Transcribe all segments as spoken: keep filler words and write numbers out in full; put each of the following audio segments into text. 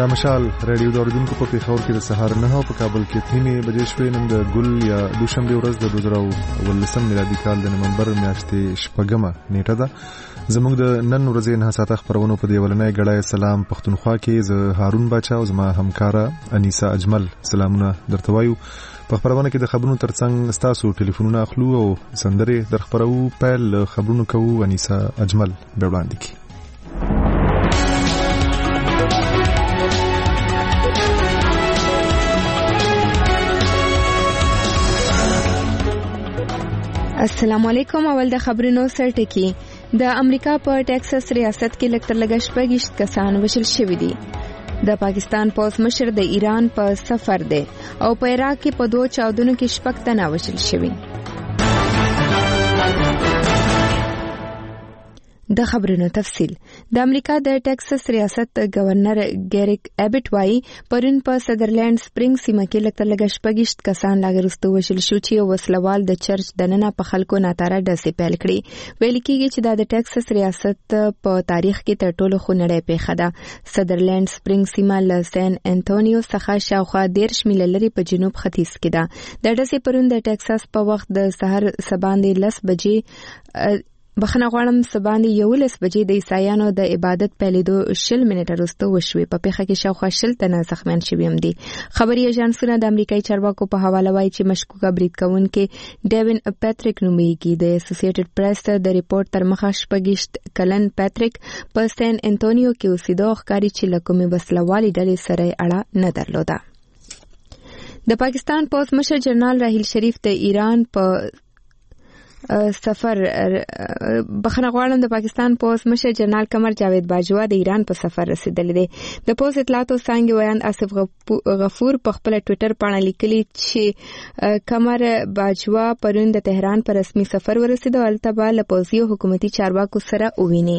دا مشال رادیو د اوریدونکو په پیښور کې د سهار نه او په کابل کې اتنې بجې شوې. نن د ګل یا دوشنبه ورځ د دوه زره ولسم میلادي کال د نومبر میاشتې شپږمه نیټه ده. زموږ د نن ورځې نه ساعته خبرونو په دی ولنۍ غړای سلام پښتونخوا کې ز هارون باچا او زما همکارا انیسا اجمل سلامونه درته وایو. په خبرونه کې د خبرونو ترڅنګ ستاسو ټلیفونونه اخلو او سندره در خبرو. پیل خبرونو کوو انیسا اجمل به وړاندې کی. السلام علیکم. اول د خبرونو سرټکی. د امریکا په ټیکساس ریاست کې لکتر لګش پګشت کسان وشل شوی دي. د پاکستان پوز مشر د ایران په سفر دی او په عراق کې په دوه چاودنو کې شپږ تنه وشل شوی. د خبرونو تفصیل. د امریکا د ټیکساس ریاست گورنر ګریک ایبټ وايي پرون په سدرلند سپرینګ سیمه کې لکتر لګش پګشت کسان لاګرستو وشل شو چې وسلوال د چرچ دننه په خلکو ناتاره ډسې پیل کړي. ویل کېږي چې د ټیکساس ریاست په تاریخ کې تر ټولو خونړۍ پیښه ده. سدرلند سپرینګ سیمه له سان انټونیو څخه شاوخوا دیرش میله لري په جنوب ختیځ کې ده. د ډسې پرون د ټیکساس په وخت د سحر سباندې لس بجې بخنه غواړم سباندې یولس بجې د عیسایانو د عبادت پیلېدو شل منټه وروسته وشوې. په پیښه کې شاوخوا شل تنه زخمیان شوي هم دي. خبري ایجنسونه د امریکایي چارواکو په حواله وایي چې مشکوکه برید کوونکي ډیوین پیټریک نومیږي. د اسوسییټډ پریس د ریپورت تر مخه شپږیشت کلن پیټریک په سان انټونیو کې اوسېده. ښکاري چې له کومې وسلوالې ډلې سره اړه نه درلوده. د پاکستان پوز مشر جنرال راحیل شریف د ایران په سفر بخنه غواړم د پاکستان پوز مشر جنرال قمر جاوید باجوا د ایران په سفر رسیدلی دی. د پوز اطلاعاتو څانګې ویاند آصف غفور په خپل ټوئیټر باندې لیکلي چې قمر باجوا پرون د تهران پر رسمي سفر ورسید او هلته به له پوځي او حکومتي چارواکو سره وویني.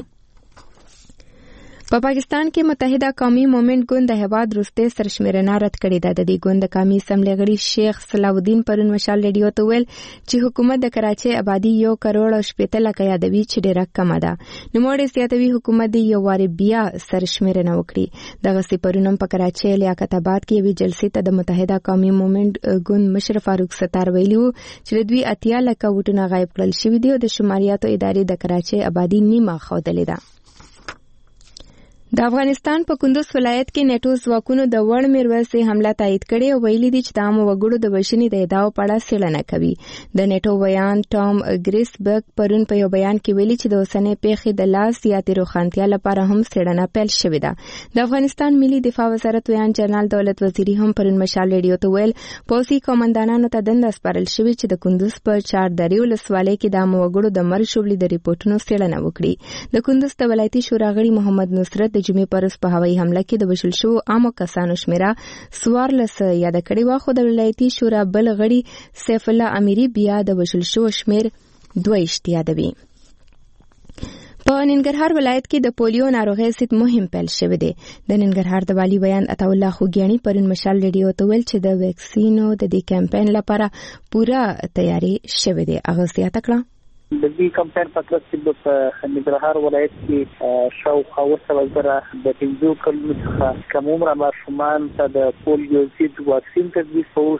په پاکستان کې متحده قومي مومنټ ګوند د هیواد وروستۍ سرشمېرنه رد کړې ده. د دې ګوند د قومي اسمبلۍ غړي شیخ صلاح الدین پرون مشال ریډیو ته ویل چې حکومت د کراچۍ آبادي یو کروڑ او شپېته لکه یادوي چې ډېره کمه ده. نوموړی زیاتوي حکومت د یو وارې بیا سرشمېرنه وکړي. دغسې پرون هم په کراچۍ لیاقت آباد کې یوې جلسې ته د متحده قومي مومنټ ګوند مشر فاروق ستار ویلي وو چې د دوی اتیا لکه ووټونه غایب کړل شوي دي او د شماریاتو ادارې د کراچۍ آبادي نیمه ښودلې ده. د افغانستان په کندوز ولایت کې نیټو ځواکونو د وړ میرویس حمله تایید کړې او ویلي دي چې د عامو وګړو د وژنې د ادعاو په اړه څېړنه کوي. د نیټو ویان ټام ګریسبرګ پرون په یو بیان کې ویلي چې د اوسنۍ پیښې د لا زیاتې روښانتیا لپاره هم څېړنه پیل شوې ده. د افغانستان ملي دفاع وزارت ویان جنرال دولت وزیري هم پرون مشال ریډیو ته ویل پوځي قومندانانو ته دنده سپارل شوې چې د کندوز په چاردرې ولسوالۍ کې د عامو وګړو د مرګ شوبلې د ریپورټونو څېړنه وکړي. د کندوز د ولایتي شورا غړي محمد نصرت د جمعې پرس په هوایي حمله کې د وژل شوو عامو کسانو شمیره څوارلس یاد کړی و، خو د ولایتي شورا بل غړي سیف الله امیری بیا د وژل شوو شمیر دویشت یادوي. په ننګرهار ولایت کې د پولیو ناروغۍ ضد مهم پیل شوی دی. د ننګرهار د والي ویان عطا الله خوګیانی پرون مشال ریډیو ته ویل چې د ویکسینو د دې کمپاین لپاره پوره تیاری شوی دی. هغه زیاته کړه د دې کمپاین په ترڅ کې په ننګرهار ولایت کې شاوخوا اووه سوه زره د پنځو کلونو څخه کم عمره ماشومان ته د پولیو ضد واکسین تطبیق شوی.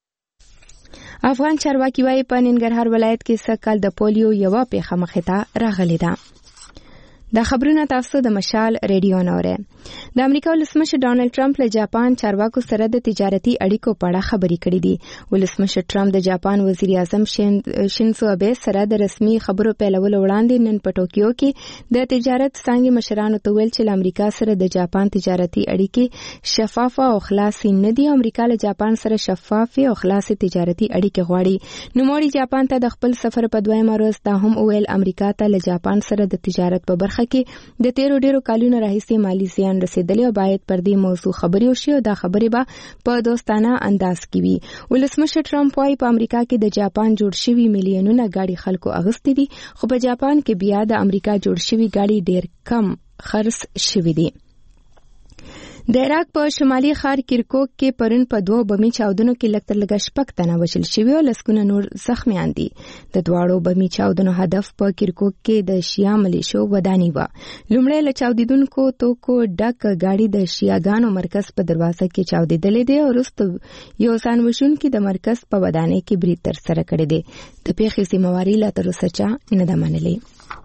افغان چارواکي وايي په ننګرهار ولایت کې سږکال د پولیو یوه پیښه مخې ته راغلې ده. دا خبرونه تاسو د مشال ریډیو نوره. د امریکا ولسمشر ډانلډ ټرمپ له جاپان چارواکو سره د تجارتي اړیکو په اړه خبرې کړې دي. ولسمشر ټرمپ د جاپان وزیر اعظم شینزو ابه سره د رسمي خبرو پیلولو وړاندې نن په ټوکیو کې د تجارت څانګې مشرانو ته ویل چې له امریکا سره د جاپان تجارتي اړیکې شفاف او خلاصې نه دي. امریکا له جاپان سره شفاف او خلاصې تجارتي اړیکې غواړي. نوموړي جاپان ته د خپل سفر په دویمه ورځ دا هم ویل امریکا ته له جاپان سره د تجارت په برخه کې د تیرو ډیرو کلونو راهیسې مالي زیان رسیدلی او باید پر دې موضوع خبرې وشي او دا خبرې به په دوستانه انداز کې وي. ولسمشر ټرمپ وايي په امریکا کې د جاپان جوړ شوي میلیونونه ګاډي خلکو اغوستي دي، خو په جاپان کې بیا د امریکا جوړ شوي ګاډي ډیر کم خرڅ شوي دي. د عراق په شمالي ښار کرکوک کې پرون په دوه بمي چاودنو کې لږ تر لږه شپږ تنه وژل شوي او لسګونه نور زخمیان دي. د دواړو بمي چاودنو هدف په کرکوک کې د شیا ملیشو وداني وه. لومړی له چاودیدونکو توکو ډک ګاډي د شیاګانو مرکز په دروازه کې چاودېدلې دی او وروسته یو ځان وژونکي د مرکز په ودانۍ کې برید ترسره کړی دی. د پیښې ذمهواري لا تر اوسه چا نه ده منلې.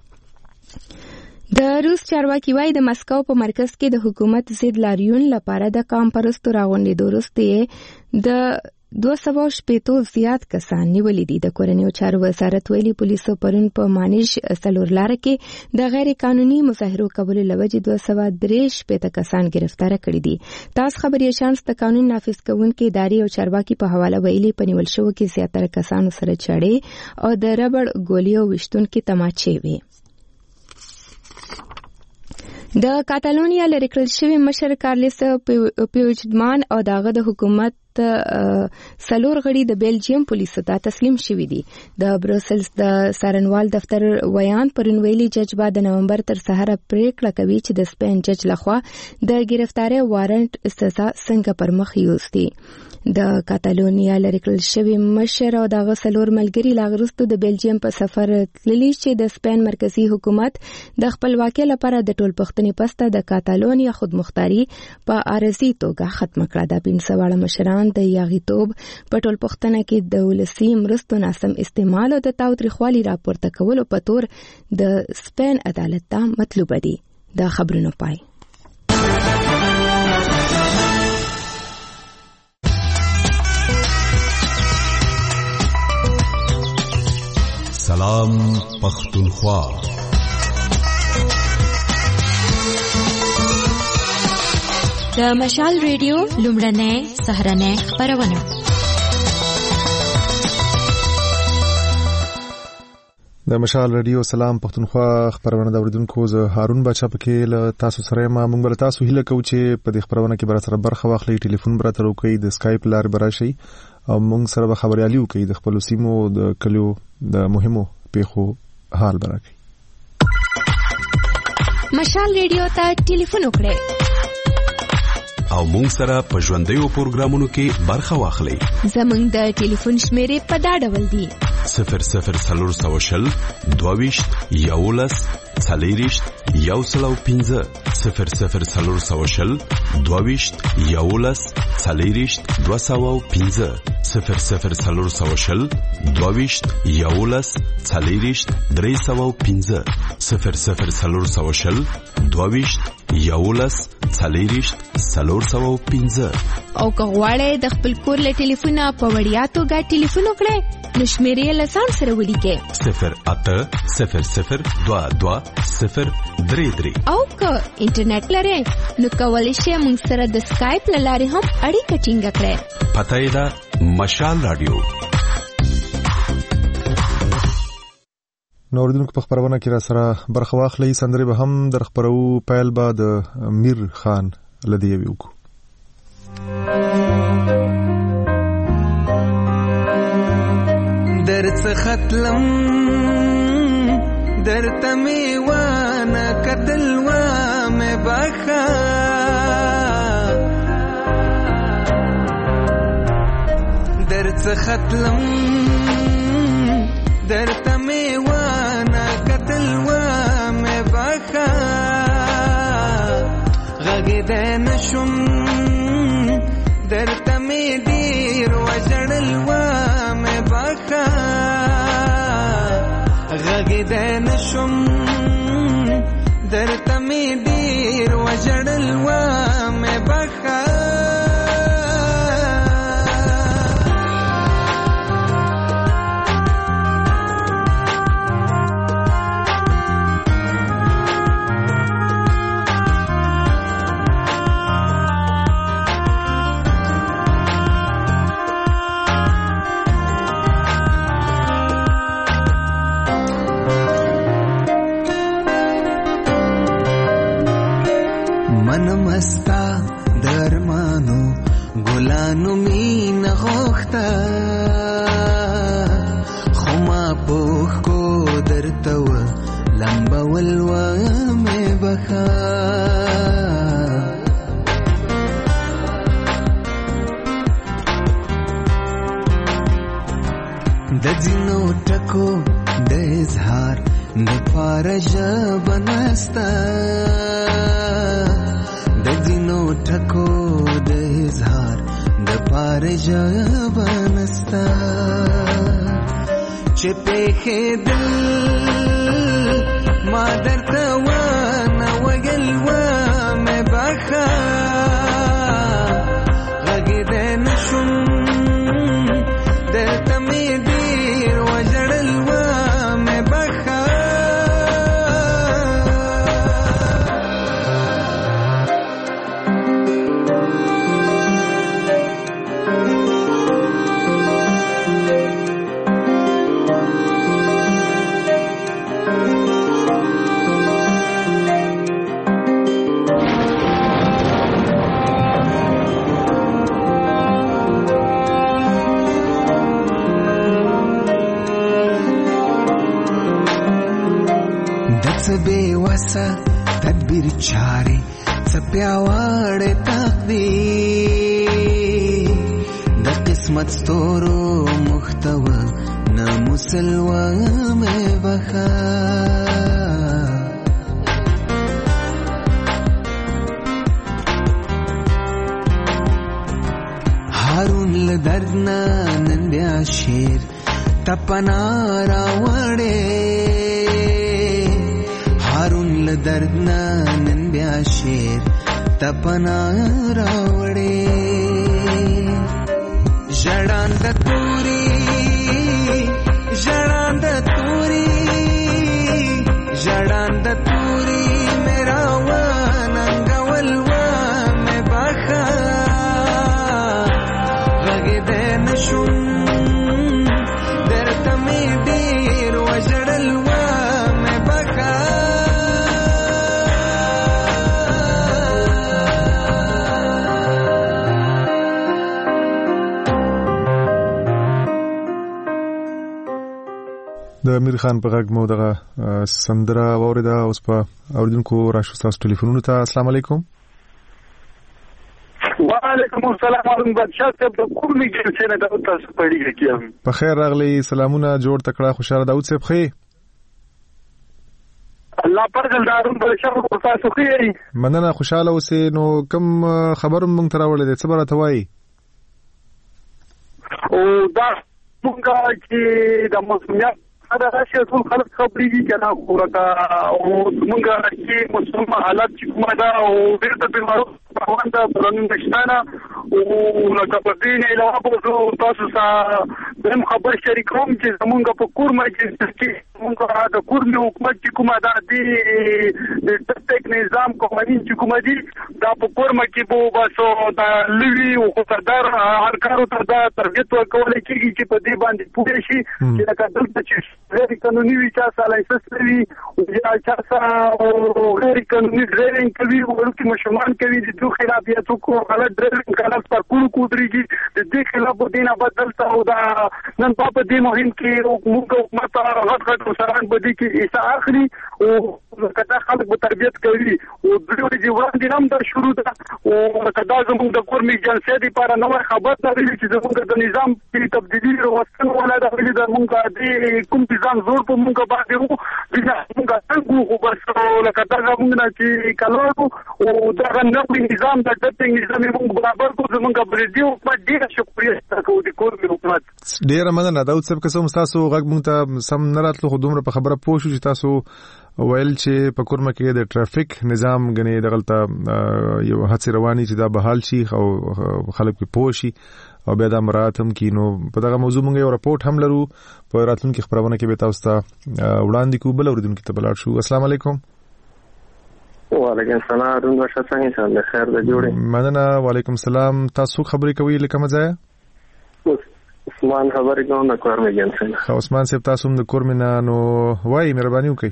د روس چارواکي وايي د مسکو په مرکز کې د حکومت ضد لاریون لپاره د قام پرستو راغونډېدو وروسته د دوه سوه شپېتو زیات کسان نیولي دي. د کورنیو چارو وزارت ویلي پولیسو پرون په مانیش څلور لاره کې د غیر قانوني مظاهرو کولو له وجې دوه سوه درې شپېته کسان ګرفتاره کړي دي. تاسو خبري شانس د قانون نافذ کوونکي ادارې او چارواکي په حواله ویلي په نیول شوو کې زیاتره کسانو سره چړې او د ربړ ګولیو ویشتونکي تماچې وي. د کاتالونیا لرې کړل شوي مشر کارلس پیوچدمان او داغه د حکومت څلور غړي د بیلجیم پولیسو ته تسلیم شوي دي. د بروسلز د څارنوال دفتر ویان پرون ویلي جج به د نومبر تر سهاره پریکړه کوي چې د سپین جج لخوا د ګرفتارۍ وارنټ سزا څنګه پر مخ یوسي. د کاتالونیا لرې کړل شوي مشر او دغه څلور ملګري لا وروسته د بیلجیم په سفر تللي چې د سپین مرکزی حکومت د خپلواکۍ لپاره د ټولپوښتنې پسته د کاتالونیا خودمختاري په عارضي توګه ختمه کړه. د پنځه واړه مشران د یاغیتوب په ټولپوښتنه کې د ولسي مرستو ناسم استعمال او د تاوتریخوالي راپورته کولو په تور د سپین عدالت ته مطلوبه دي. د خبرونو پای. سلام پختونخوا. د مشال ریډیو لومړنۍ سهرنۍ خبرونه. د مشال ریډیو سلام پختونخوا خبرونه د اوریدونکو زه هارون بچا پکې له تاسو سره ما موږ له تاسو هیله کوو چې په دې خبرونه کې بر سره برخه واخلئ. ټلیفون بر تر وکي د اسکایپ لار براشي او موږ سره به خبريالي وکړي د خپل سیمو د کلیو د مهمو پیښو حال برکړي. مشال ریډیو ته ټلیفون وکړئ او موږ سره په ژوندیو پروګرامونو کې برخه واخلئ. زموږ د ټلیفون شمیرې په دا ډول دي: صفر صفر څلور سوه شل دوه ویشت یولس څلېرویشت یو سل او پنځه صفر صفر څلور سوه شل دوه ویشت یولس څلېرویشت دوه سوه او پنځه صفر صفر څلور سوه شل دوه ویشت یولس څلېرویشت درې سوه او پنځه صفر صفر څلور سوه شل دوه ویشت یولس څلېرویشت څلور سوه او پنځه. او که غواړئ د خپل کور له ټلیفونه په وړیا توګه ټلیفون وکړئ نو شمیرې له ځان سره ولیکئ: صفر اته صفر صفر دوه دوه صفر درې درې. او که انټرنیټ لرئ نو کولی شئ موږ سره د سکایپ له لارې هم اړیکه ټینګه کړئ. پته یې ده مشال رادیو. نو اوریدونکو په خبرونه کې را سره برخه واخلئ. سندرې به هم در خبرو. پیل به د میر خان لدی ویوکو. درڅ ختلم درته میوانه کتل و مې بخا درڅ ختلم درته میوانه کتل و مې بخا غږېدی نشم درته مې ډېر وژړل و مې بخا غږېدی نشم درته مې ډېر وژړل و مې بخا مستا درمانو ګلانو مين غوښتا خو ما پوښ کو درته و لمبول و مې بخا د ځینو ټکو د اظهار د پاره ژبه نسته د ځینو ټکو د اظهار د پاره ژبه نسته چې پېښېدل ما درته ونه ویل ومې بخه غږېدی نه شوم دلته مې ډېر وژړل ومې بخه بے وسا تدبیر چارے سپیاواڑے تقدیر دا قسمت ستورو مختوى نا مسلوى میں بخا ہارون لدردنا نندیا شیر تپنا راوڑے هارون لدردنا نن بیا شیر تپنا راوڑے ژړان د توري ژړان د توري ژړان د توري میرا وننګول ومې بخه غږېدی نه شوم درته مې ډېر وژړل ومې بخه د امیر خان په غږ مو دغه سندره واوریده. اوس په اوریدونکو راشو تاسو ټلیفونونو ته. السلام علیکم. وعلیکم السلام ورحمۃ اللہ. شاته په کومې کې څنګه د تاسو پړیږي کیم په خیر راغلی. سلامونه جوړ تکړه خوشاله داود صاحب خې الله پرګل دارون بل شر کو تاسو خې مننه خوشاله اوسې. نو کوم خبر مونږ ته راوړل دي څه برته وایي؟ او دا مونږه چې د مسلمان دا راشي ټول خلک خبرېږي کنه خورکا او مونږه چې مسلمان حالات چې کومه دا او ډېر د بیمارو روان ده برنن دشتانه او لکه په دې نه علاوه په تاسو سره هم خبر شریکوم چې زمونږ په کور مجلس کې مونږه د کور مې حکومت چې کومه دا دی د ټیک نظام قوانین چې کومه دي دا په کور مې کې بو باسو دا لوی او خطردار هر کارو ته دا ترغیب ورکول کېږي چې په دې باندې پوه شي چې لکه دلته چې غیر قانوني وي چا سره لایسنس لري او یا چا سره غیر قانوني ډرایوینګ کوي ورته مشمان کوي د دوه خلاف یا څوک غلط ډرایوینګ کړل پر کول کوډريږي د دې خلاف دینه بدلته او دا نن په دې مهم کې موږ حکومت غټ غټ وسران بدی کې ایسا اخلي او کدا خلک په تربيت کوي او د دې ژوند دینم دا شروع ده او کدا زموږ د کورمي جنسي دي لپاره نو خبر ده چې زموږ د نظام کې تبدیلی وروستنه ولا د غوړي د موږ د کوم نظام زور په موږ باندې وو د موږ څنګه خو بس لکه دا موږ نه چې کلو او دا نوې نظام د ټپینګ نظام موږ برابر کو زموږ بریډي حکومت ډیره شکریه کوم د کورمي حکومت ډیره مننه. داود صاحب که څوم تاسو غږ موږ ته سم نه راتلو خو دومره په خبره پوه شو چې تاسو ویل چې په کورمه کې د ټرافیک نظام غني دغلطه یو هڅه رواني چې دا بحال شي او خلک په پوه شي او بیا دا مراعات هم کینو. په دغه موضوع موږ یو راپورټ هم لرو په راتلونکي خبرونه کې به تاسو ته وړاندې کوو. بل اوریدونکو ته بلار شو. السلام علیکم. وعلیکم السلام. روند ورشه څنګه انشاءالله خیر ده جوړه. مننه. وعلیکم السلام. تاسو خبرې کوي لکه مزه عثمان خبرې کوم د کورمې جنسي. عثمان صاحب تاسو هم د کورمې نه نو وایي مهرباني وکړئ.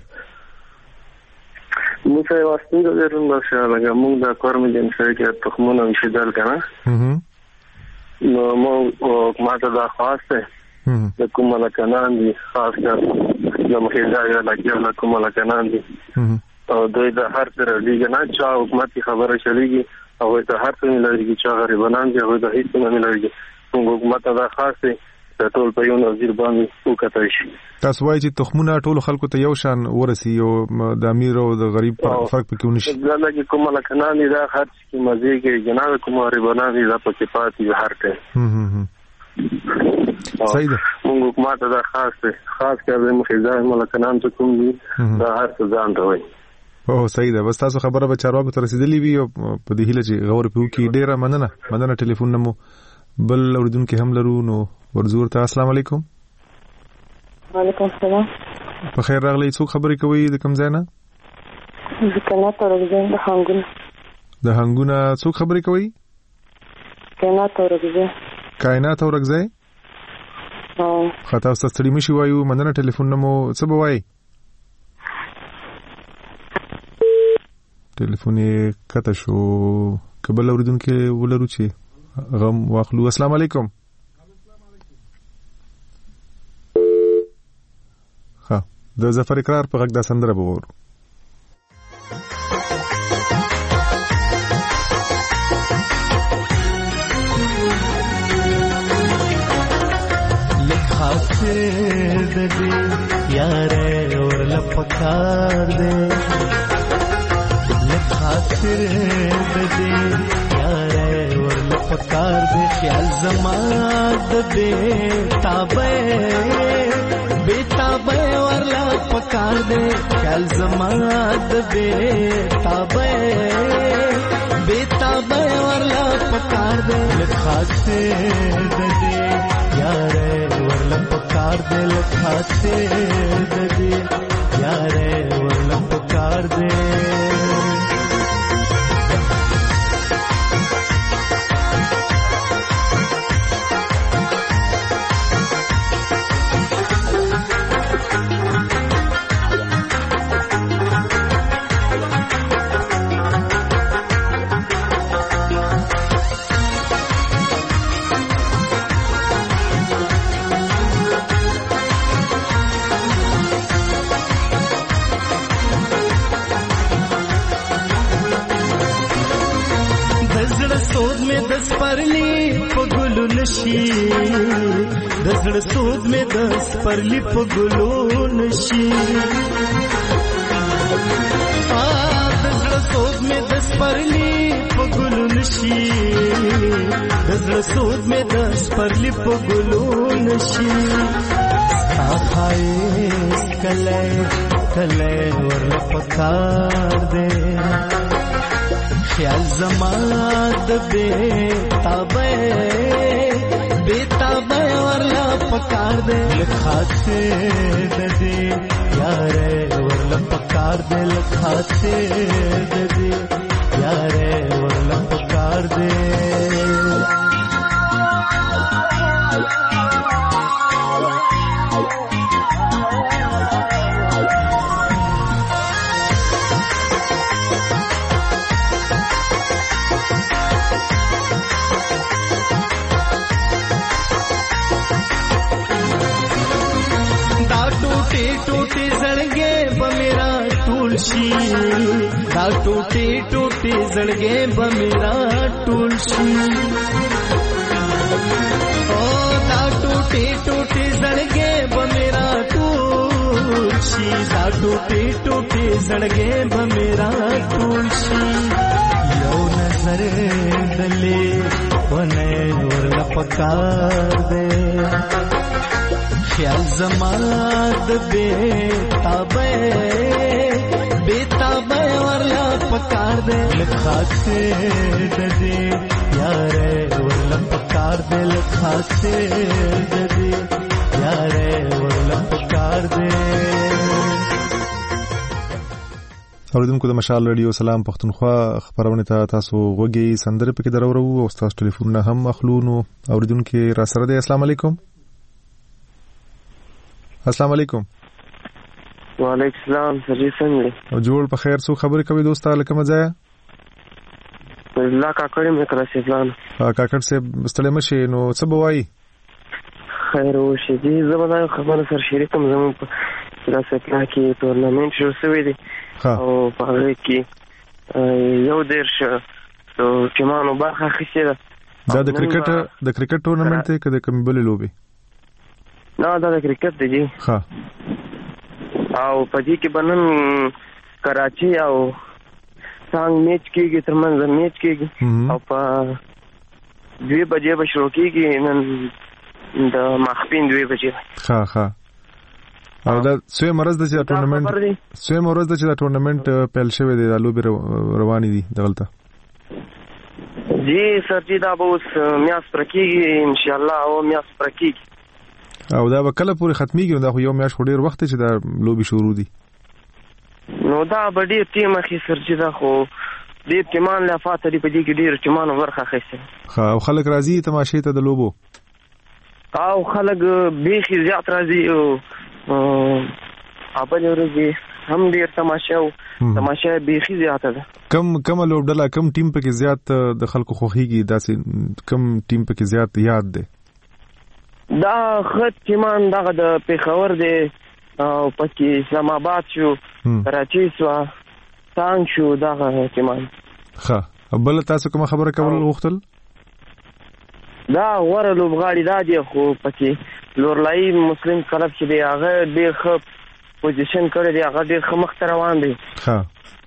موږ یې واستین د روند ورشه لکه موږ د کورمې جنسي کې تخمونه انشدال کنه نو مو حکومت دا خواسته د کومه لکنان دي خاص کر د مخېځای لکه له کومه لکنان دي او دوی د هر تر لیګ نه چا حکومت خبره چلیږي او د هر څه ملایږي چې غریبانان دي او د هیڅ نه ملایږي موږ حکومت دا خاصه ټول په یو نظیر باندې وکتل شي. تاسو وایئ چې تخمونه ټول خلکو ته یو شان ورسي او د امیر او د غریب فرق پکې ونشي. دا لکه کومه لکنان دي دا خرڅ کې مزه کې جناب کومه ریبانه دي دا پکې پاتې هر ټیم. صحیح ده. موږ حکومت دا خاص خاص کار مخزای ملکنان ته کوم دي دا هر څه ځان راوي. او صحیح ده. بس تاسو خبره به چارواکو ته رسیدلې وي او په دې هیله چې غور په وکي. ډیره مننه مننه. ټلیفون نمو بل اوریدونکو هم لرو نو ورزور ته. السلام علیکم. وعلیکم السلام. په خیر راغلی. څوک خبرې کوي د کوم ځای نه؟ د کائنات اورګزین د هنګونه. د هنګونه څوک خبرې کوي؟ کائنات اورګزین. کائنات اورګزین. او خطا ست ستړي مشي وایو. مننه. ټلیفون نمو څه به وایي؟ ټلیفون یې کته شو. کبل اوریدونکو ولرو چې غم واخلو. السلام علیکم. ها د ظفر اقرار په غږ د سندره وګورو. لکھاتے دے یارے اور لپکار دے لکھاتے دے یارے اور لپکار دے خیال زمان دے تابے بے تابے اور لپکار دے خیال زمان دے تابے بے تابے اور لپکار دے لکھاتے دے یارے ورلم پکار دے لکھاتے دے یارے ورلم پکار دے. दस परली पगुलू नशी दसड़ सूद में दस परली पगुलू नशी दसड़ सूद में दस परली पगुलू नशी दसड़ सूद में दस परली पगुलू नशी खाए कले कले और पकार दे ख्याल जमात बे ताबे बे ताबे वरला पकार दे लखाते दे यारे वरला पकार दे लखाते दे यारे वरला पकार दे. टूटे जड़गे बमेरा तुलसी दा टूटे टूटे जड़गे बमेरा तुलसी ओ दा टूटे टूटे जड़गे बमेरा तुलसी दा टूटे टूटे जड़गे बमेरा तुलसी यो नजर दले बने और लपकार दे ख्याल जमात बे ताबे बे ताबे वरला पकार दे लखाते दे यारे वरला पकार दे लखाते दे यारे वरला पकार दे. اوریدونکو د مشال رادیو سلام پښتونخوا خبرونه ته تاسو غوږی سندره پکې درورو او تاسو ټلیفون هم اخلو. نو اوریدونکو را سره دی. السلام علیکم. السلام علیکم. وعلیکم السلام. سړي څنګه او جوړ په خیر. څو خبرې کوي دوستا لکه مزه الله کاکړ مې کړه سي پلان کاکړ سي ستړي مشي. نو څه بوای خیر او شي دي زبردست خبره سره شریکم زموږ په داسې پلا کې تورنمنت شو شوی دی او په هغه کې یو دیرش ټیمانو برخه اخیستې ده. دا د کرکټ د کرکټ تورنمنت کې د کوم بل لوبي نه دا د کرکټ دی جی. ها او په دې کې بنن کراچي او څنګه میچ کېږي ترمنځ میچ کېږي او په دوی بجې به شروع کېږي نن د ماخپین دوی بجې. ها ها او دا سوی مرز د چې ټورنمنت سوی مرز د چې ټورنمنت پیل شوی دی د لوبي رواني دي دغلطه جی سر جی دا به اوس میاس پر کېږي ان شاء الله او میاس پر کېږي او دا به کله پورې ختميږي دا خو یو میاش خو ډیر وخت چې دا لوبي شروع دي نو دا به ډیر ټیم اخی سر جی دا خو ډیر ټیمان لا فاته دی په دې کې ډیر ټیمان ورخه اخیسته. ها او خلک راځي تماشې ته د لوبو او خلک بیخي زیات راځي او اپل ورځي هم ډیر تماشا او تماشا بیخي زیاته ده. کم کم لوبډله کم ټیم پکې زیات د خلکو خوخيږي داسې کم ټیم پکې زیات یاد ده؟ دا خط ټیمان دغه د پیښور دی او پکې اسلام آباد شو کراچي شو څنګه شو دغه ټیمان. ښه بل تاسو کوم خبره کول غوښتل؟ دا غوړه لوبغاړي دا دی خو پکې لورلای مسلم کلب چې دی هغه ډېر ښه پوزیشن کړی دی هغه ډېر ښه مخ ته روان دی. ښه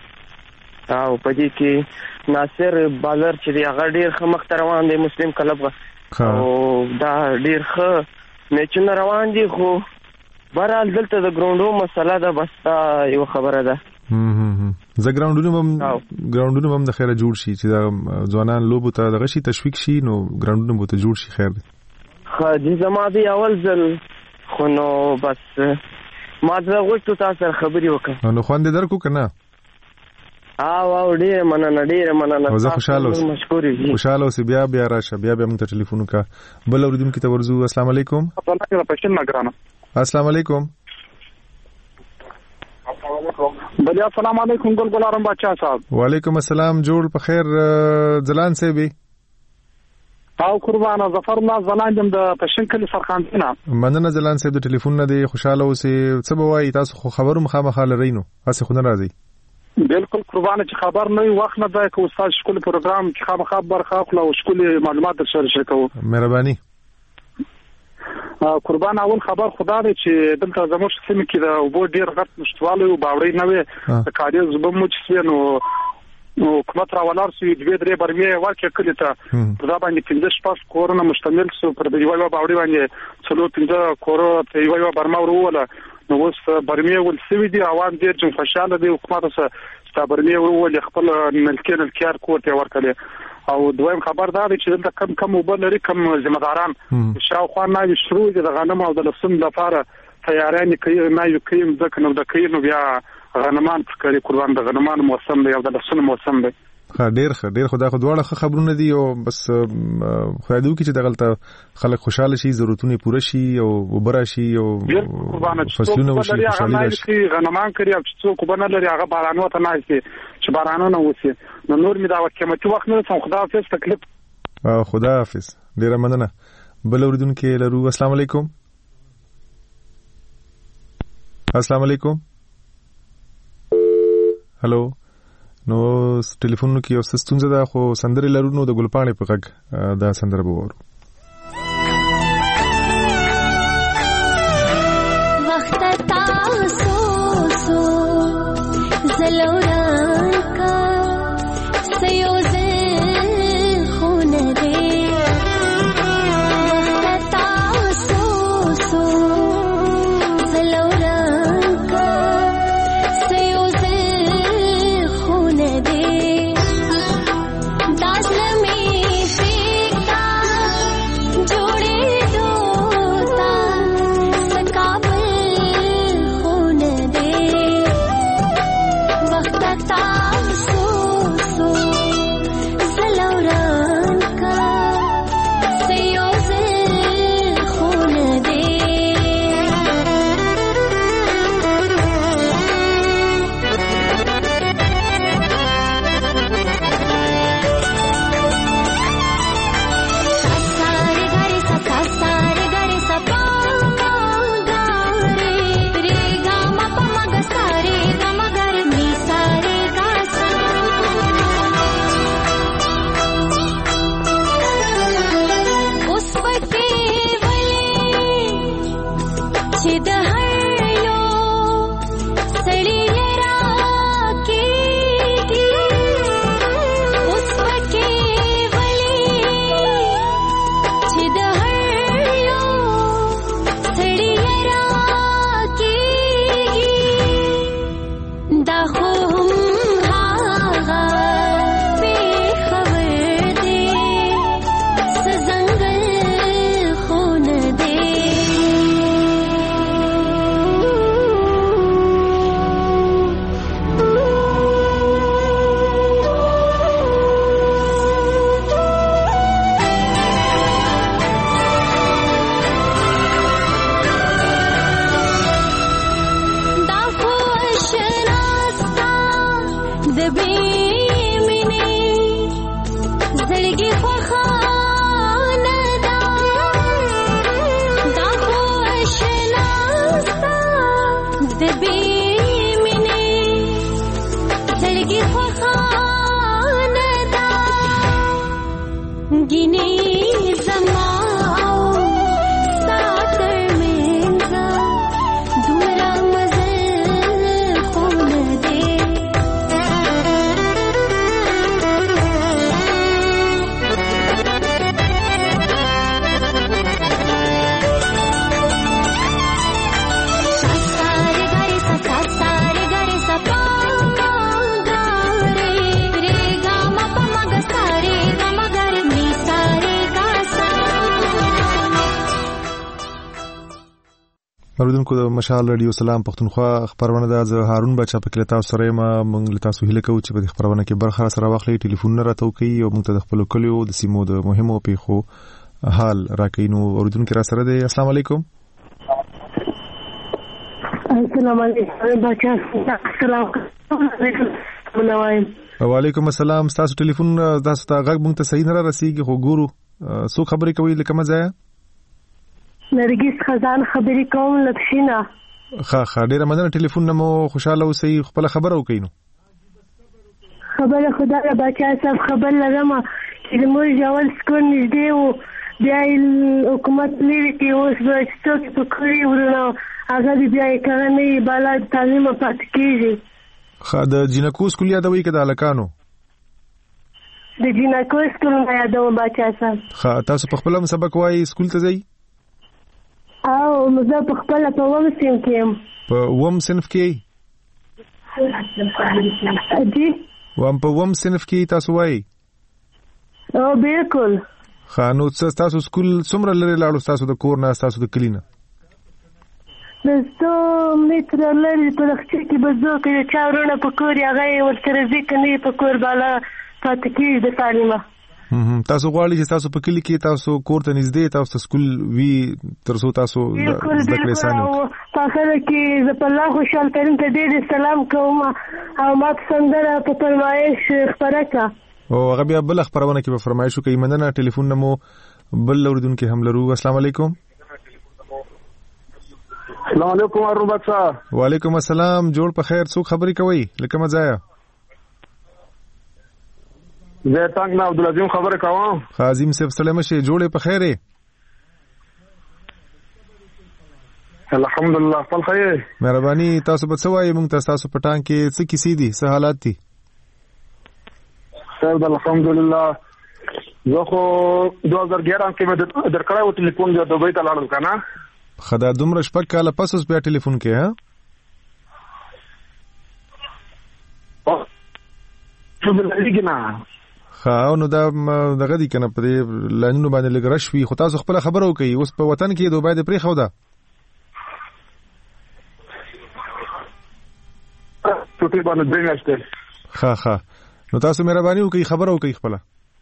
او په دې کې ناصر بازار چې دی هغه ډېر ښه مخ ته روان دی مسلم کلب او دا ډېر ښه میچونه روان دي خو بهرحال دلته د ګراونډو مسله ده بس دا یو خبره ده. زه ګراونډونه هم ګراونډونه هم د خیره جوړ شي چې دا ځوانان لوبو ته دغه شي تشویق شي نو ګراونډونه به ته جوړ شي خیر دی. ښه جی زما دی اول ځل خو نو بس ما زه غوښتو تاسو سره خبرې وکړم. نو خوند درکو که نه؟ او او ډېره مننه ډېره مننه. زه خوشحاله اوسم مشکور یم خوشحاله اوسې بیا بیا راشه بیا بیا موږ ته ټلیفون وکړه. بل اورېدونکي ته ورځو. السلام علیکم. السلام علیکم. بلیا السلام علیکم ګل ګلارم بچا صاحب. وعلیکم السلام جوړ په خیر ځلان صاحب او قربانه ظفر الله زلان دم د پښین کلی سرخاندینه. مننه زلان صاحب د ټلیفون نه دی خوشاله اوسې څه به وایي تاسو خو خبرو مخامخ لرئ نو هسې خو نه راځئ. بالکل قربانه چې خبر نه وي وخت نه ځای که استاد شکل پروګرام کې خامخا برخه اخلو او شکل معلومات در سره شریکو. مهرباني. قربان اول خبر خدا دی چې دلته زموږ سیمه کې د اوبو ډیر غټ نشټوالی او باورې نه وي د کاریز زبم مو چې نو نو حکومت را ولار سوی دوی درې برمې ورکې کړی ته دا باندې پنځه شپږ کورونه مشتمل سو پر د یو یو باورې باندې څلور پنځه کورو ته یو یو برمه وروله نو اوس برمې ول سوي دي عوام ډیر جن خوشاله دي حکومت سره ستا برمې ورول خپل ملکین الکیار کوته ورکړي. او دویم خبر دا دی چې دلته کم کم وبل لري کم ذمہ داران شاوخوا نه شروع دي د غنم او د لفسم لپاره تیارانه کوي نه یو کوي ځکه نو د کوي نو بیا غنمان پکړي قربان د غنمان موسم دی او د لفسم موسم دی. ها ډیر ښه ډیر خدای خو دواړه خبرونه دي او بس خدای دې وکړي چې دغلطه خلک خوشاله شي ضرورتونه پوره شي او وبره شي او فصلونه وشي خوشاله شي. غنمان کوي او څوک باندې لري هغه بارانو ته نه شي چې بارانونه وشي نو نور می دا وکمتي وخت نه څنګه خدا حافظ تکلیف. خدا حافظ ډیر مننه. بل اوریدونکو لرو. السلام علیکم. السلام علیکم. هلو نو ټلیفون کې یو څه ستونزه ده خو سندرې لرو نو د ګلپاڼې په غږ دا سندره به وورو. وخت تاسو سو زلوران کا سيوزن خون دي وخت تاسو سو زلوران کا چې د هر یو سړي راکېږي اوس پکې ولې چې د هر یو سړي راکېږي دا خو اوریدونکو د مشال رادیو سلام پښتونخوا خبرونه د هارون بچا په کله تاسو سره ما موږ له تاسو هیله کوو چې په خبرونه کې برخه سره واخلئ ټلیفون نه راته کوي او موږ ته د خپل کلیو د سیمو د مهمو پیښو حال راکړئ. نو اوریدونکو را سره دی. السلام علیکم. السلام علیکم بچا. السلام علیکم. وعلیکم السلام. تاسو ټلیفون تاسو ته غږ موږ ته صحیح نه رسیږي خو ګورو څو خبرې کوي لکه مزه نرګس خزان خبرې کوم لپشینا. ها ها ډیره مننه ټلیفون نمو خوشاله اوسئ خپل خبره وکړئ. نو خبره خدای بچا صاحب خبر لرم چې موږ اول سکون نږدې وو بیا حکومت لري کې اوس به څوک په کړی ورنه هغه بیا یې کړنې بالا تعلیم پات کیږي. خا د جنکو سکول یادوي کده الکانو د جنکو سکول نه یادوم بچا صاحب. خا تاسو په خپل سبق وایي سکول ته ځئ؟ او مزه په خپل په وم صنف کې په وم صنف کې جی وم په وم صنف کې تاسو وایي؟ او بالکل. خانو تاسو سکول څومره لري لاړو تاسو د کور نه تاسو د کلینه؟ دستو متر لري په لخت کې بزو کې چاورونه په کور هغه ورسره ځکه نه په کور بالا پات کې د تعلیمه. هم تاسو غواړئ چې تاسو په کلی کې تاسو کور ته نږدې تاسو سکول وی ترڅو تاسو د ذکر سانو تاسو کې ز په الله خوشحال ترين ته دې سلام کوم او ما څنګه په فرمایش خبرکا او هغه بیا بل خبرونه کې په فرمایش کوي. مننه ټلیفون نمو بل اوریدونکو هم لرو. السلام علیکم. السلام علیکم اربع صاحب. وعلیکم السلام. جوړ په خیر. څوک خبرې کوي لکه مزایا؟ زه تنگ نه عبدالعظیم خبره کوم. عظیم صاحب سلام شه. جوړې په خیره؟ الحمدلله. خپل خیر. مهرباني. تاسو په څه وایي موږ تاسو په ټان کې څه کیسې دي څه حالات دي؟ سر الحمدلله. زه خو دوه هزار اګیاره کې مې درکړی و ټلیفون بیا دوبۍ ته لاړم که نه. ښه دا دومره شپږ کاله پس اوس بیا ټلیفون کې ها؟ ښه نو دا دغه دي که نه په دې لاینونو باندې لږ رش وي خو تاسو خپله خبره وکړئ. اوس په وطن کې دوبۍ دې پرېښوده؟ ښه ښه نو تاسو مهرباني وکړئ خبره وکړئ خپله.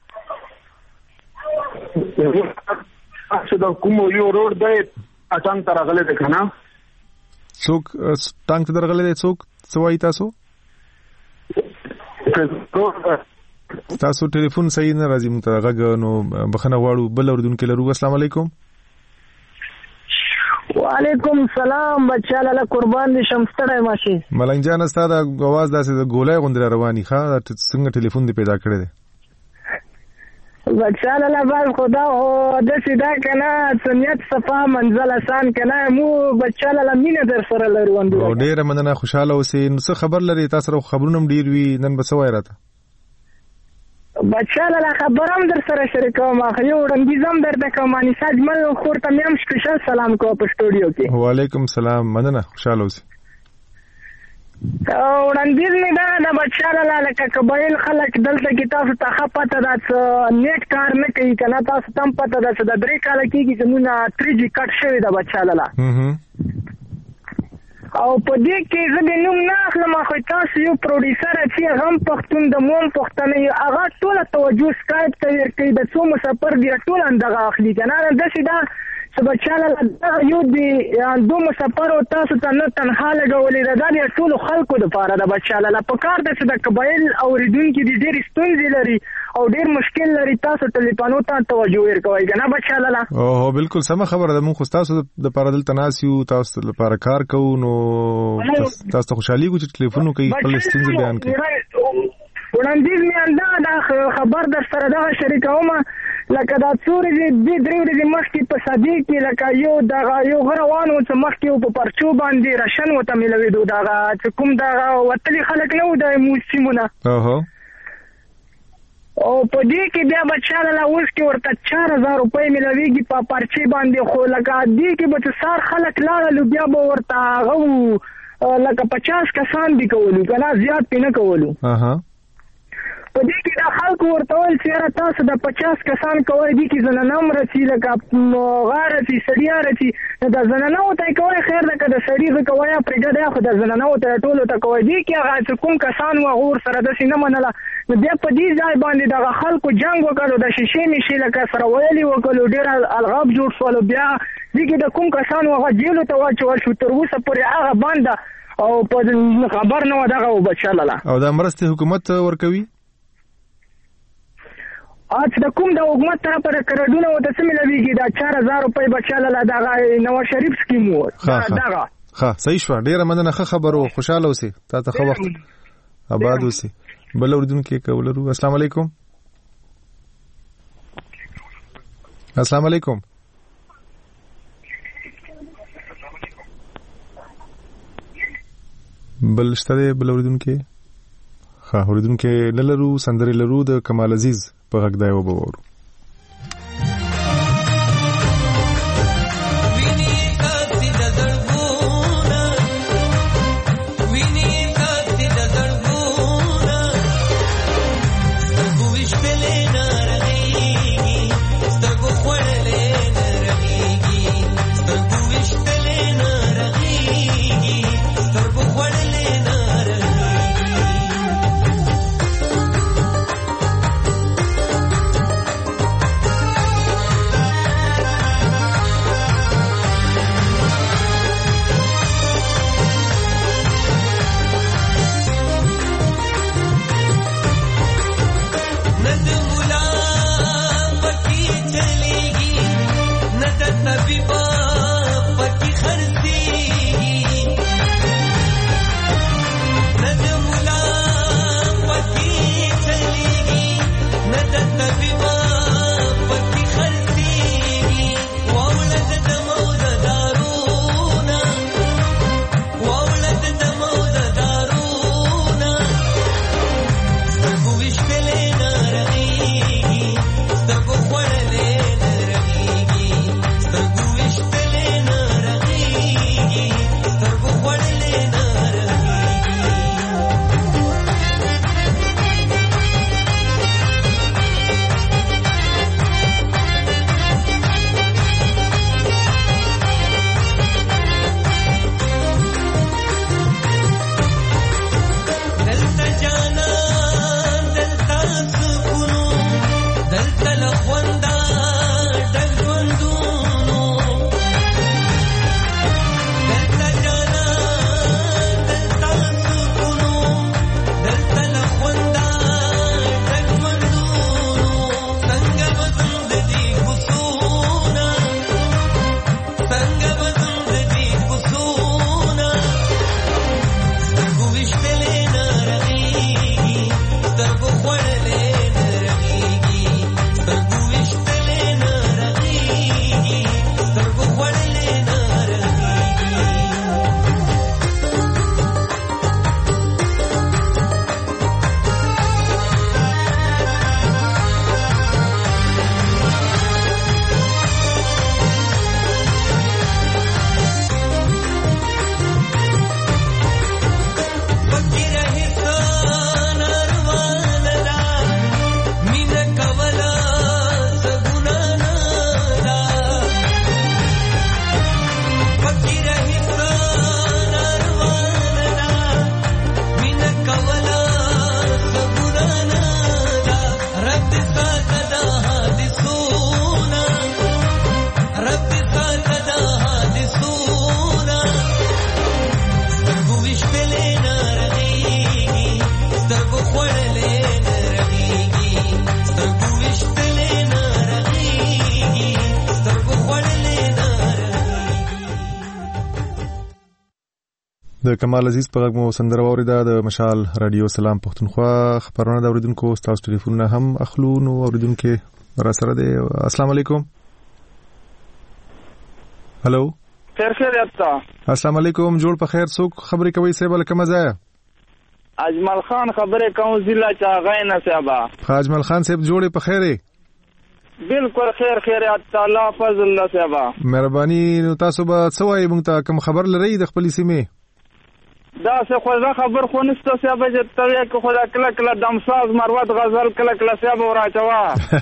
چې دا کوم یو روډ دی اټانګ ته راغلی دی که نه؟ څوک ټانګ ته درغلی دی؟ څوک څه وایي تاسو؟ تاسو ټلیفون صحیح نه راځي موږ ته غږ نو بخښنه غواړو. بل اوریدونکي لرو. السلام علیکم. وعلیکم السلام. بچا لاله قربان دي شم ستړی ماشي. ملنګ جان ستاسو د आवाज داسې د ګولای غوندې رواني ښه څنګه ټلیفون دې پیدا کړی دی؟ بچا لاله باز خدا هو د سیدا کنه سنیت صفا منزل آسان کنه مو بچا لاله مینه در سره لرو وندو او ډیره مننه خوشاله اوسئ. نو څه خبر لري تاسو سره خبرونه ډیر وی نن به څه وای راته بچا لاله خبرم در سره شریکوم خو یو وړاندیزم درته کوم انیسا اجمل خور ته مې هم سپیشل سلام کو په سټوډیو کې. وعلیکم السلام مننه خوشاله اوسئ. وړاندیز مې دا د بچا لاله لکه قبایل خلک دلته کې تاسو ته ښه پته ده چې نیټ کار نه کوي که نه تاسو ته هم پته ده چې د درې کاله کېږي چې مونږ تھری جي کټ شوې ده بچا لاله او په دې کې زه د نوم نه اخلم خو تاسو یو پروډیوسر چې هغه هم پښتون د مو هم پښتانه یو هغه ټوله توجه سکایپ ته ورکوي د څو مسافر دي ټول اندغه اخلي که نه داسې ده چې بچا لاله یو د دو مسافر او تاسو ته نه تنها لګولې ده دا د ټولو خلکو دپاره ده بچا لاله په کار ده چې د قبایل اورېدونکي دي ډېرې ستونزې لري او ډېر مشکل لري تاسو ټلیفونو ته توجه ورکوئ که نه بچا لاله اوه بالکل سمه خبره ده مونږ خو ستاسو دپاره دلته ناست یو تاسو لپاره کار کوو نو تاسو ته خوشحالېږو چې ټلیفون وکړئ خپلې ستونزې بیان کړئ. وړاندیز مې همدا دا خبر در سره دغه شریکومه لکه دا څو ورځې دې درې ورځې مخکې په صدیق کې لکه یو دغه یو غه روان و چې مخکې و په پرچو باندې راشن ورته میلوېدو دغه چې کوم دغه وتلي خلک نه وو د مو سیمونه او په دې کې بیا بچا لاله اوس کې ورته چار هزار روپۍ میلوېږي په پرچې باندې خو لکه دې کې به چې سار خلک لاړلو بیا به ورته هغه لکه پچاس کسان دي کولو که نه زیات پې نه کولو په دې کې دا خلکو ورته ویل چې یاره تاسو د پچاس کسان کوئ دې کې زنانه هم رسي لکه غا رسي سړیا رسي نو د زنانهو ته یې کوئ خیر ده که د سړي زه کوئ یا پرېږده دی خو د زنانهو ته ټولو ته کوئ دې کې هغه چې کوم کسان وو هغه ورسره داسې نه منله نو بیا په دې ځای باندې دغه خلکو جنګ وکړو د شیشې میشې لکه سره ویلي وکړو ډېر الغاب جوړ شولو بیا دې کې د کوم کسان وو هغه جیلو ته واچول شو تر اوسه پورې هغه بنده او په خبر نه وه دغه و بچا لاله او دا مرستې حکومت ورکوي چې د کوم د حکومت طرفه د کروډونه ورته څه میلوېږي دا چار هزار روپۍ بچا لاله دغه نواز شریف سکیم و دغه ښه صحیح شوه ډېره مننه ښه خبر و خوشحاله اوسئ تا ته ښه وخت آباد اوسئ. بل اورېدونکی که ولرو السلام علیکم. السلام علیکم. بل شته دی بل اورېدونکی ښه اورېدونکی نه لرو سندرې لرو د کمال عزیز په غږ دا یو به واورو. د کمال عزیز په غږ مو سندره واورېده د مشال رادیو سلام پښتونخوا خبرونه د اوریدونکو تاسو ټلیفونونه هم اخلو. نو اوریدونکو را سره دی. السلام علیکم. هلو خیر خیریت تا. السلام علیکم. جوړ په خیر. څوک خبرې کوي صاحب؟ لکه مزایا اجمل خان خبرې کوم ضلع چاغین صاحب. اجمل خان صاحب جوړې په خیره؟ بالکل خیر خیریت تعالی فضل الله صاحب. مهرباني. نو تاسو به څه وایي مونږ ته کوم خبر لري د خپل سیمه؟ دا څه خو دا خبر خو نشته صاحب چې ته کې خدا کله کله دمساز مروت غزل کله کله صاحب وراچوا.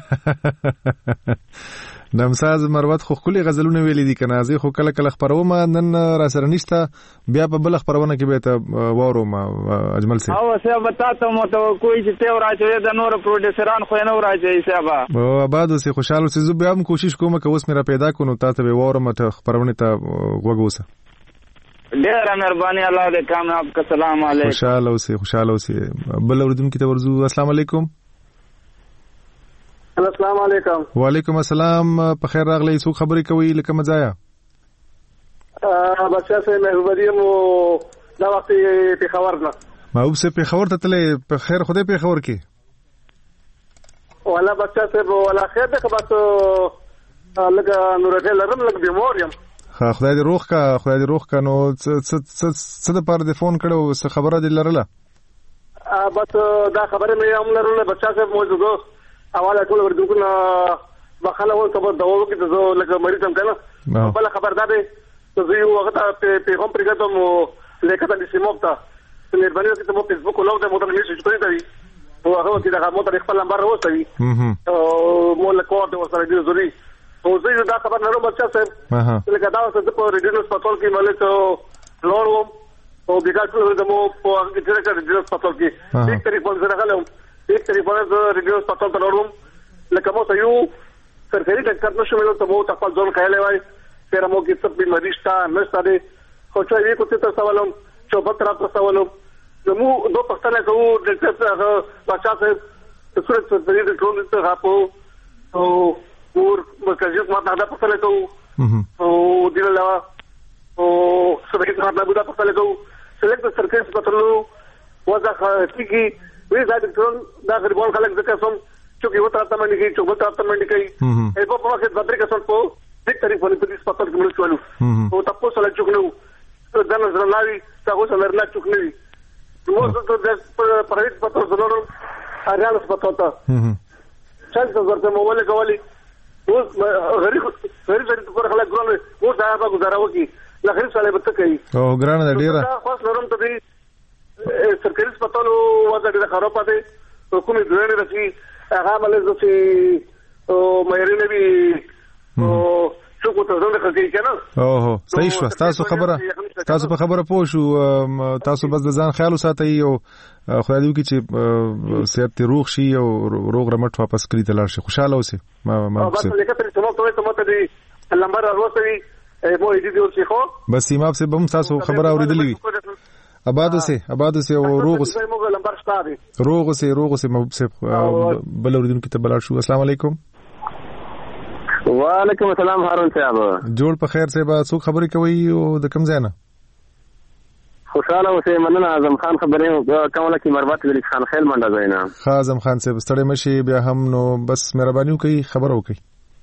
دمساز مروت خو خولي غزلونه ویلې دي کنه. زه خو کله کله خبروم نن را سره نشته بیا په بل خبرونه کې به ته وورم اجمل سي. او صاحب تاسو مو ته کوی چې ته وراچوي د نور پروډوسران خو نه وراچوي صاحب. او آباد اوسې خوشاله اوسې. زه به هم کوشش کوم که اوس مې را پیدا کو نو تاسو به وورم ته خبرونه ته وګوسه. ډیره مهرباني. الله دې کامیاب کړي. السلام علیکم. خوشاله اوسې خوشاله اوسې. بل اوریدونکو ته ورزو. السلام علیکم. السلام علیکم. وعلیکم السلام. په خیر راغلی. څوک خبرې کوي لکه مزایا؟ ا بچا سه محبوبیه مو دا وخت په خبر نه محبوب سه په خبر ته تلې. په خیر خدای په خبر کې ولا بچا سه ولا خیر ده بس لګا نورته لرم لګ بیمار یم. ها خدای دې روغ کا خدای دې روغ کا. نو څه د پاره دې فون کړو؟ څه خبره دې لرله؟ ا بس دا خبره مې هم لرله بچا سه موجوده اواله ټول ورته کنه بخاله و ته د وو کې ته لکه مریض هم کنه. بل خبر ده ته زه یو وخت په پیغام پرګدم لیکه د سیموکتا په باندې چې مو فیسبوک ولو ته مو ته میسج کړی دی. او هغه چې دا مو ته خپل نمبر وروستوي او مو له کوټ وسره دې زوري. او زه یو دا خبر نه لرم بچا صاحب لکه دا څه په ریډیو سپټول کې مله ته لوړم او بیا ټول د مو په هغه کې چې ریډیو سپټول کې یک طریقې په سره غلم یک طریقې په ریډیو سپټول ته لوړم لکه مو ته یو سرکاري ډاکټر نشو ملو ته مو ته خپل ځون کایلې وای تیرا مو کې څه بیماری شته نشته دي. خو چې یو څه ته سوالم چې په تر تاسو سوالم نو دو پښتنه کوو ډاکټر هغه بچا صاحب څه څه د دې ټول ته راپو او ور مرکزي ما ته دا پښتنه کوو او دله او سبې ته دا بودا پښتنه کوو سلیکټ سرکاري سپټلو وځه چې وی دا ډاکټر دا غریبان خلک ځکه سم چې یو تر تاسو باندې کې چې یو تر تاسو باندې کې ایبو په وخت د بدرې کسان په دې طریق باندې په دې سپټل کې ملچوالو او تاسو سره چې نو دا نظر لاوي تاسو سره نه چوکني نو زه د پرایویټ سپټل زنورم اړیان سپټل ته څنګه ورته موله کولی اوس غریب غریب غریب پر خلک ګرانه اوس دا به گزاره وکي لکه سره به تکي او ګرانه د ډیره خاص نورم ته دي سرکاري سپټل وځه ډیره خراب پاتې کومې ځوانې راشي هغه مله چې او مېرې نبی او څوک ته ځنه کوي کنه. اوه صحیح شو. تاسو خبره تاسو په خبره پوه شو. تاسو بس د ځان خیال وساتئ او خدای دې وکړي چې صحت روغ شي او روغ رمټ واپس کړی ته لاړ شي. خوشاله اوسئ. ما ما بس لیکه تر څو ته ته مته دي نمبر ورسوي مو دې دې ورسې خو بس سیماب سے بم تاسو خبره اوریدلې وي. آباد اوسئ آباد اوسئ او روغ اوسئ روغ اوسئ روغ اوسئ. محبوب صاحب بل اوریدونکو ته بلار شو. السلام علیکم. وعلیکم السلام هارون صاحب. جوړ په خیر صاحب. څوک خبرې کوي او د کوم ځای نه؟ خوشاله اوسئ. مننه. اعظم خان خبرې کومه کې مربات ویل خان خیل منډه زینا. اعظم خان صاحب ستړي مشي بیا هم نو بس مهرباني وکړئ خبر وکړئ.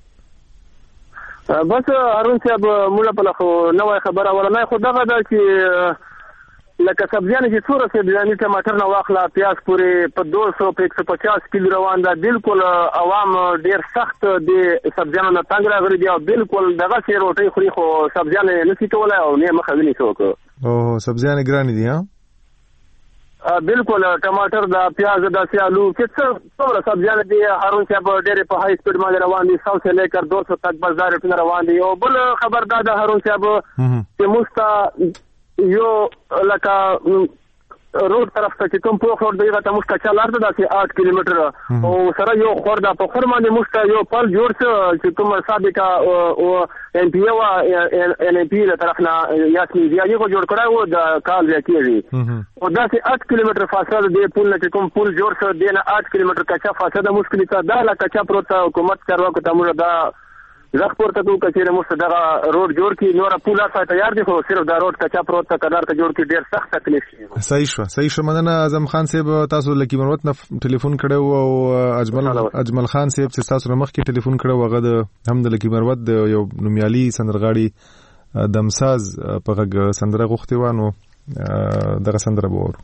بس هارون صاحب موږ په لخوا نوې خبره ورنه خو دغه د چې لکه سبزیانې چې څوره سبزیانې ټماټر نه واخله پیاز پورې په دو سو په یک سو پچاس کیلو روان ده. بالکل عوام ډیر سخت د سبزیانو نه تنګ راغلي دي او بالکل دغه سي روټي خوري خو سبزیانې نشي کولای او نه مخه ویني څوک. او سبزیانې ګرانې دي ها؟ بالکل ټماټر دا پیاز دا سیالو چې څومره سبزیانې دي هارون صاحب ډېر په هاي سپیډ باندې روان دي. سو سے لے کر دو سو تک بس دا ریټونه روان دي. او بل خبر دا ده هارون صاحب چې مستا یو لکه روډ طرف ته چې کوم په خور دی غته مستا چلار ده چې آठ کیلومتر او سره یو خور دا په خور باندې مستا یو پل جوړ چې کوم سابقه او ان پی او ان پی له طرف نه یاسمین دی یو جوړ کړو د کال ځکیږي او دا چې آठ کیلومتر فاصله دی پل نه کوم پل جوړ شو دی نه آठ کیلومتر کچا فاصله مشکل ته دا لا کچا پروت حکومت کارواکو ته موږ دا زه پورته کوم کچېره موږ دغه روډ جوړ کړي نور پولا سره تیار دي خو صرف دا روډ کچا پروت ته کلار ته جوړ کړي ډېر سخت تکلیف شي. صحیح شو صحیح شو مننه اعظم خان صاحب تاسو لکی مروت نه ټلیفون کړو او اجمل اجمل خان صاحب چې تاسو مخ کې ټلیفون کړو هغه د هم د لکی مروت د یو نومیالي سندرغاړي دمساز په غږ سندره غوښتي وانو دغه سندره بور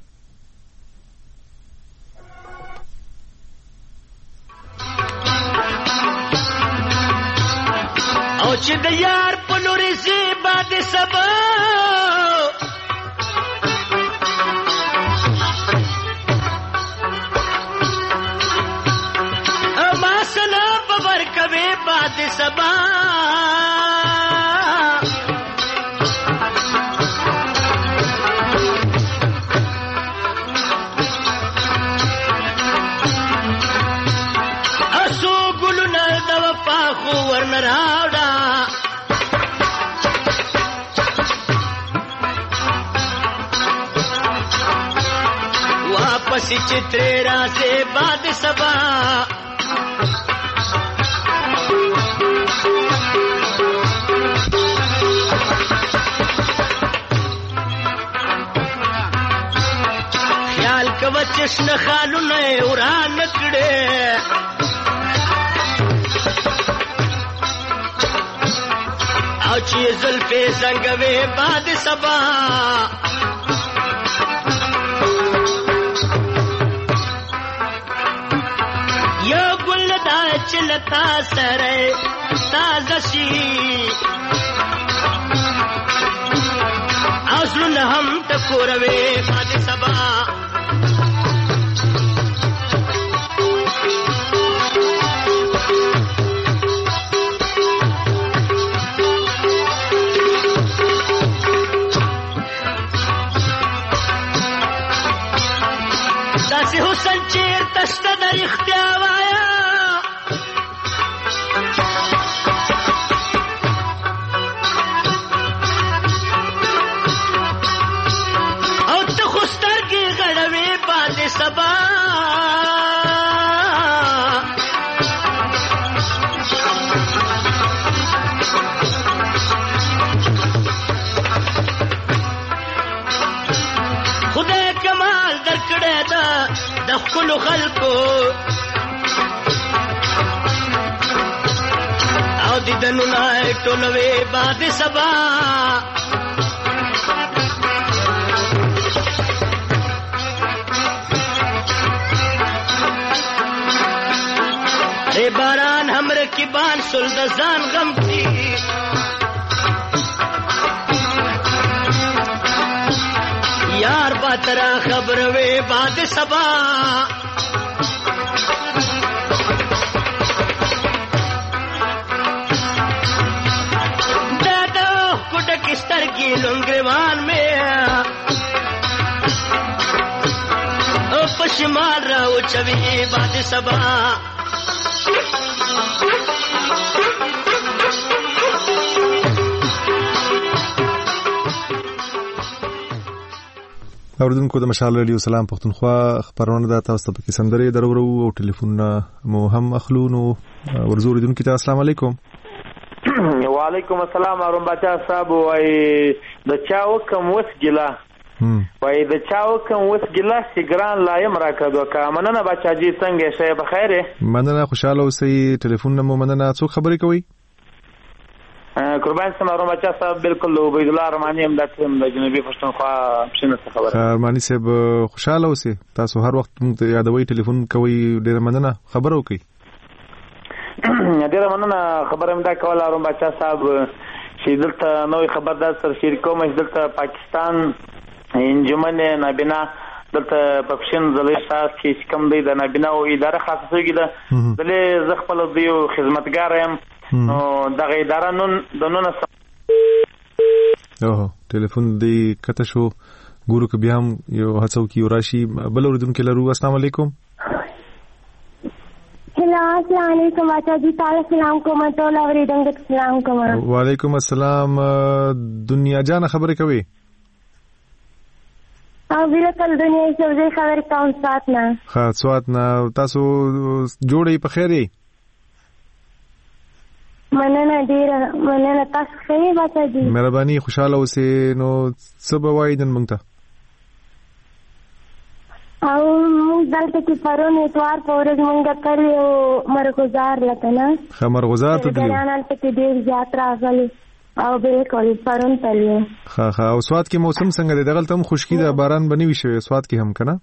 او چې د یار په لوري زی باد سبا اما سنا په ورکوي باد سبا اسو ګلونه د وفا خو ورنراوډا واپس چترا سے باد سبا خیال کو چشن خالو نے وران کړه او چې زلفې زنګوي باد سبا یو ګل دا چلتا سره تازه شي اصل هم ټکوروي باد سبا داسې حسن چیرته شته د رښتیا وایا او ته خو سترګې غړوې باد سبا خدای کمال درکړی دا د خپلو خلکو او دیدنونه ټولوي باد سبا ای باران هم رکیبان سل د ځان غم کی یار باترا خبر وے باد سبا دادا کٹ کستر کی لنگریوان میں پشمال راو چوی باد سبا اوردونکو د مشال رادیو سلام پښتونخوا خبرونه د تاسو ته کې سندري درورو او ټلیفون مو هم اخلو نو ورزوریدونکو ته السلام علیکم وعلیکم السلام ورحمت بچا صاحب وای د چاو کوم وسګلا وای د چاو کوم وسګلا سیګران لایم راکړو کا مننه بچا جی څنګه شه بخیره مننه خوشاله اوسئ ټلیفون مو مننه څو خبرې کوي قربان سم ورو بچا صاحب بالکل عبید الله رحمانی هم د جنوبي پښتونخوا شنه خبره رحمانی صاحب خوشاله اوسئ تاسو هر وخت مونږ یادوي ټلیفون کوي ډیر مننه خبرو کوي ډیر مننه خبره مې دا کوله ورو بچا صاحب چې دلته نوې خبردار سره شریکو مې دلته پاکستان انجمن نابینا دلته په پښین زلې شاس کې کوم دی د نابینا او اداره خاصه ده دلې زه خپل دیو خدمتګار یم نو دغه اداره نن د نن اوه ټلیفون دی کته شو ګورو ک بیا هم یو هڅو کی راشي بل اوردونکو لرو السلام علیکم هلا السلام علیکم اچھا جی تعالی سلام کوم ته اوریدم سلام کوم وعلیکم السلام دنیا جان خبرې کوي او بالکل دنیا څه خبر کوم سات نه ها سات نه تاسو جوړې په خیرې مننه ډیره مننه تاسو ښه یاست دي مهرباني خوشاله اوسئ نو څه به وایي نن موږ ته او موږ دلته کې پرون اتوار په ورځ موږ تللي او مرغزار لته نه ښه مرغزار ته تللي ګران هلته کې ډېر زیات راغلي او بالکل پرون تللي ښه ښه او سوات کې موسم څنګه دی دغلته هم خشکي ده باران به نه وي شوی سوات کې هم که نه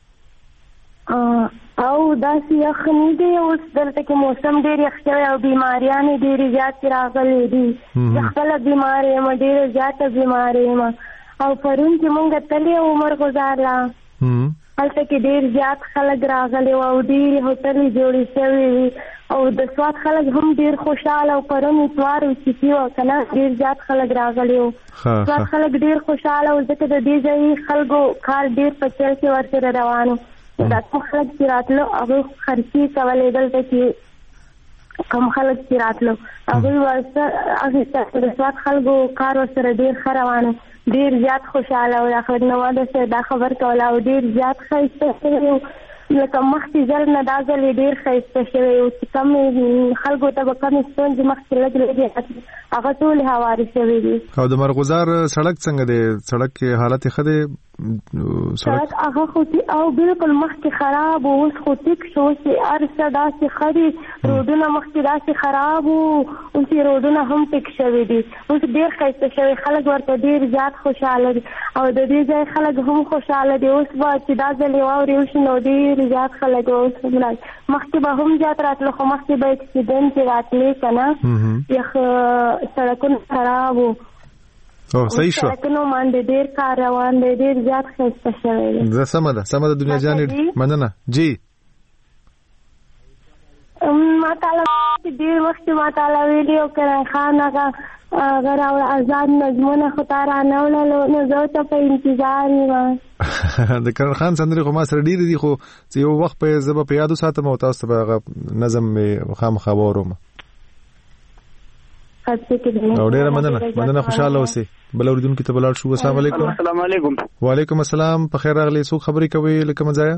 او داسې یخ نه دی اوس دلته کې موسم ډېر یخ شوی او بیماریانې ډېرې زیاتې راغلي دي زه خپله بیمار یم ډېره زیاته بیمار یم او پرون چې موږ تللي او مرغزار لا هلته کې ډېر زیات خلک راغلي وو او ډېرې هوټلې جوړې شوې وي او د سوات خلک هم ډېر خوشحاله او پرون اتوار او چټي وه که نه ډېر زیات خلک راغلي وو سوات خلک ډېر خوشحاله وو ځکه د دې ځایي خلکو کار ډېر په چل کې ورسره روان وو دا کوم خلک چې راتلو هغوی خرچې کولې دلته کې کوم خلک چې راتلو هغوی ورسره د سوات خلکو کار ورسره ډېر ښه روان وو ډېر زیات خوشحاله وو دا خبر نواده سره دا خبر کوله او ډېر زیات ښایسته شوی وو لکه مخکې ځل نه دا ځل یې ډېر ښایسته شوی وو چې کم خلکو ته به کمې ستونزې مخکې لږ لږې هغه ټولې هوارې شوې دي او د مرغزار سړک څنګه دی سړک کې حالت یې ښه دی سړک هغه خو او بالکل مخکې خراب و اوس خو ټیک شو اوس یې هر څه داسې ښه دي روډونه مخکې داسې خراب و اوس یې روډونه هم ټیک شوي دي اوس ډېر ښایسته شوي خلک ورته ډېر زیات خوشحاله دي او د دې ځای خلک هم خوشحاله دي اوس به چې دا ځل یې واورې وشي نو ډېر زیات خلک اوس هم راځي مخکې به هم زیات راتله خو مخکې به اکسیډنټ راتلې که نه یخ سړکونه خراب و او صحیح شو سړکونو باندې ډېر کار روان دی ډېر زیات ښایسته شوی دی زه سمه ده سمه ده دنیا جانې مننه جی ما تعالی ډېر مخکې ما تعالی ویلي او کرن خان هغه هغه راوړه آزاد نظمونه خو تا رانهوړلو نو زه ورته په انتظار یم د کرن خان سندرې خو ما سره ډېرې دي خو چې یو وخت به زه به په یادو ساتم او تاسو ته به هغه نظم مې خامخا واورم او ډیره مننه مننه خوشاله اوسئ بل اوریدونکو ته بلال شو السلام علیکم السلام علیکم وعلیکم السلام په خیر راغلی څوک خبرې کوي لکه مزایا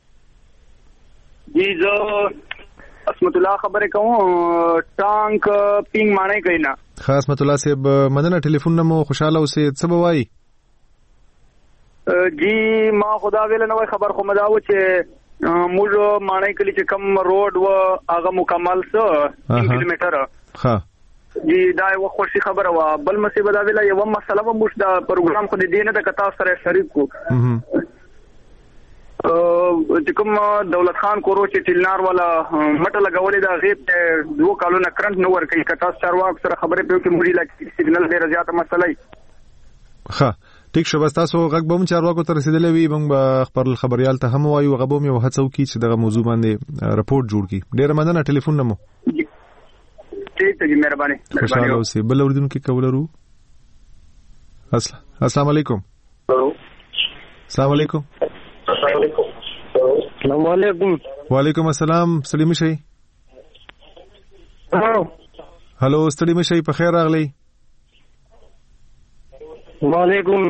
جی زه اسمت الله خبرې کوم ټانک پینګ مانای کینا خاص اسمت الله صاحب مننه ټلیفون نمو خوشاله اوسئ څه به وایي جی ما خدا ویل نو خبر خو مداو چې موږ مانای کلی چې کم روډ و هغه مکمل څه کیلومتر ها جی دا یو خوشي خبره وا بل مصیبت دا ویلا یو مسله و موږ دا پروګرام خو دې نه د کتا سره شریک کو چې کوم دولت خان کورو چې ټیلنار والا مټه لګولې دا غیب ته دوه کالونه کرنٹ نو ور کوي کتا چارواک سره خبرې په کې موږ لا سیګنل ډیر زیاته مسله ښه ټیک شو بس تاسو غږ به مو چارواکو ته رسیدلې وي موږ به خبر خبريال ته هم وایو غو به مو هڅو کی چې دغه موضوع باندې رپورټ جوړ کی ډیر مننه ټلیفون نمو ٹھیک ہے جی مہربانی خوشحال اوسئ بل اوریدونکو کولرو السلام علیکم السلام علیکم السلام علیکم وعلیکم السلام سلام شي هلو ستړي مشي په خیر راغلی وعلیکم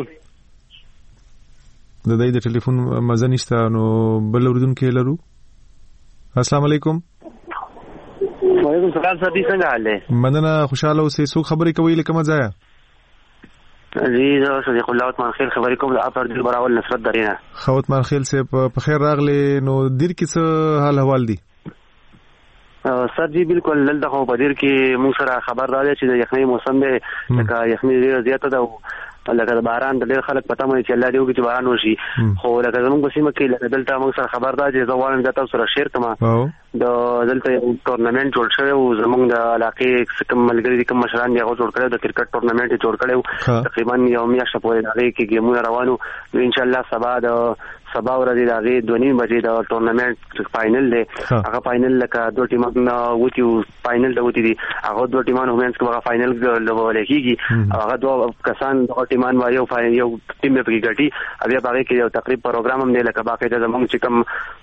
د دې د ټلیفون مزه نشته نو بل اوریدونکو لرو السلام علیکم وعلیکم السلام سړي څنګه حال دی مننه خوشاله اوسئ څوک خبرې کوي لکه مزایا جی زه صدیق الله عثمان خیل خبرې کوم د اپر دل براول نصرت درینه خوت مان خیل سے په خیر راغلی نو دیر کې څه حال احوال دي سر جی بالکل دلته خو په دیر کې موږ سره خبر راځي چې د یخنۍ موسم دی لکه یخنۍ ډېره زیاته ده لکه د باران د ډېر خلک پته مې چې الله دې وکړي چې باران وشي خو لکه زموږ په سیمه کې لکه دلته موږ سره خبر ده چې زه غواړم دا تاسو سره شیر کړم د دلته یو ټورنمنټ جوړ شوی و زموږ د علاقې کوم ملګري دي کوم مشران دي هغه جوړ کړی د کرکټ ټورنمنټ یې جوړ کړی تقریبا یو میاشت پورې د هغې کې ګیمونه روانو نو انشاءالله سبا د سبا ورځې د هغې دوه نیم بجې د ټورنمنټ فاینل دی هغه فاینل لکه دوه ټیمان وتي فاینل ته وتي دي هغه دوه ټیمان ومنس کې هغه فاینل لوبولی کېږي او هغه دوه کسان دغه ټیمان یو یو ټیم پکې ګټي بیا په هغې کې یو تقریب پروګرام هم دی لکه باقاعده زموږ چې کوم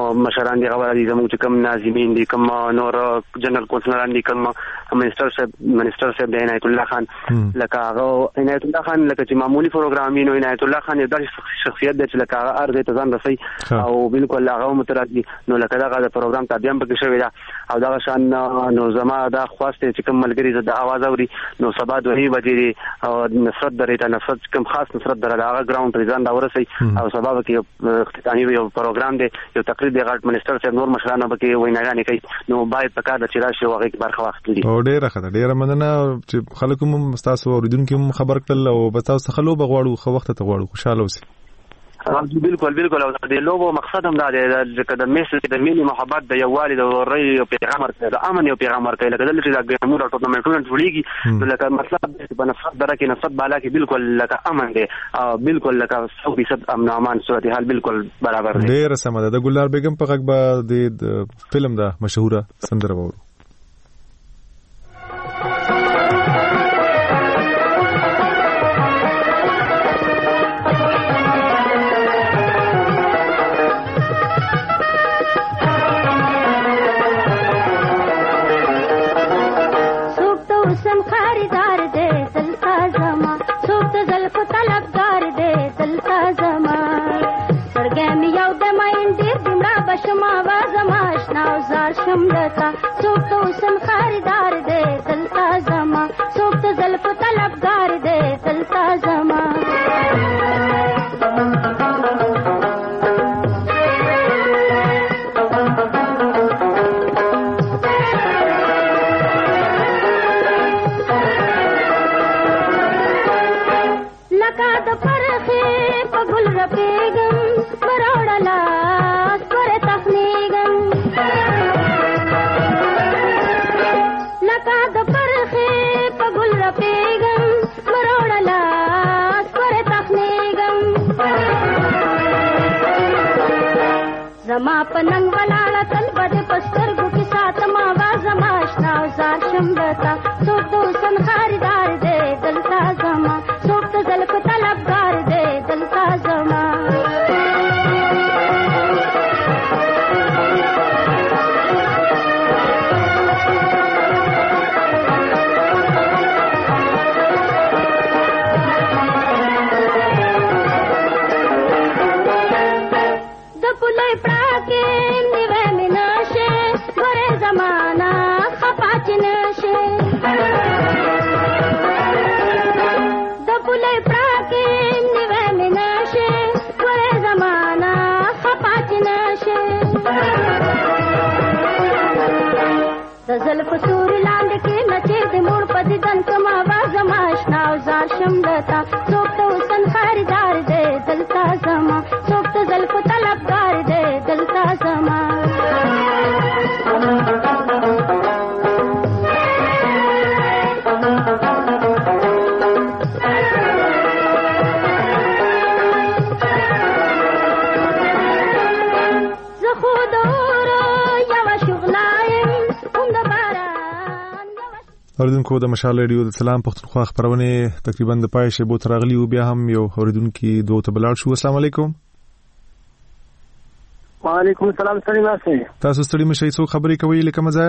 مشران دي غواړي زموږ چې کوم ناظمین دي کوم نور جنرال کونسلران دي کوم منسٹر صاحب منسٹر صاحب د عنایت الله خان لکه هغه عنایت الله خان لکه چې معمولی پروګرامینو عنایت الله خان یو داسې شخصیت دی چې لکه هغه ارزه ته ځان رسي او بالکل هغه مترادي نو لکه دا د پروګرام تابع هم پکې شوی دا او دا شان نو زما دا خواسته چې کوم ملګری زده आवाज اوري نو سبا دوه بجې او نصرت درې نصرت کوم خاص نصرت درې هغه ګراوند ریزان دا ورسي او سبا کې اختتامي یو پروګرام دی یو تقریر دی غټ منسٹر صاحب نور مشران به کې ویناګانې کوي نو باید په کار د چرای شو هغه برخه واخلي او ډیره ښه ډیره مننه چې خلکو هم تاسو اوریدونکو هم خبر کړل او به تاسو خلو بغواړو خو وخت ته غواړو خوشاله اوسئ بالکل بالکل او د لوګو مقصد هم دا دی چې د میسج د ملي محبت د یووالي د ورۍ یو پیغام ورکړي د امن یو پیغام ورکړي لکه دلته چې د ګرامور ټورنمنټونو جوړیږي نو لکه مطلب د نفرت درکې نفرت بالا کې بالکل لکه امن دی او بالکل لکه سو فیصد امن امان صورتحال بالکل برابر دی ډیر سم ده د ګلنار بیگم په غږ به د فلم دا مشهوره سندره وورو شملتا څوک ته وسم خریدار دے دلتا زما څوک ته زلف طلبگار دے دلتا زما لکه د پرخې په ګل رپېږم مروړلا پر تخنیږم زما پننګ ولاړه تل بد پسترګو کې ساتما وازما آشنا زار شملتا څوک ته وسن خریدار دے دلتا زما څوک ته زلف طلبگار دے دلتا زما زلف سور لاند کې نچې د مور په دن کما وازما آشنا زار شملتا څوک ته وسن خریدار دے دلتا زما څوک ته زلف طلبگار دے دلتا زما اوریدونکو د مشال ریډیو د سلام پښتونخوا خبرونه تقریبا د پای شی بو ترغلی او بیا هم یو اوریدونکو دوه ته بلال شو السلام علیکم وعلیکم السلام سلام علیکم تاسو ستړي مشي څو خبرې کوي لکه مزه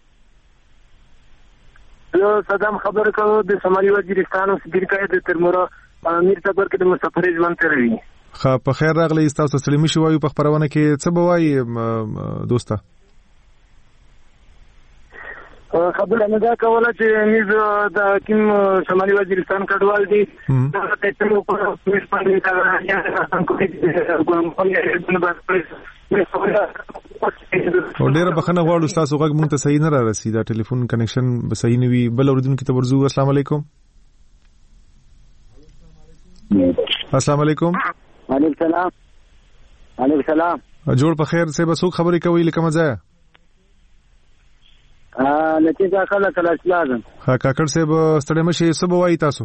یو صدام خبر کوي د سمالي وزیرستان او سپیکر د ترمورا امیر صبر کې د مسافر ژوند تروي خا په خیر راغلی تاسو ستړي مشي وایو په خبرونه کې څه بوای دوسته خبره نه دا کوله چې میز د کوم شمالي وزیرستان کډوال دي دا ته تل په پولیس باندې دا یا کوم او ډیره بخنه غواړو تاسو غږ مونږ ته صحیح نه را رسي دا ټلیفون کنیکشن به صحیح نه وي بل اوریدونکو ته ورزو السلام علیکم السلام علیکم وعلیکم السلام وعلیکم السلام جوړ په خیر څه به څوک خبرې کوي لکه مزه ا لکه دا کله کله لازم ها کاکړ صاحب ستړي مشي سبا وای تاسو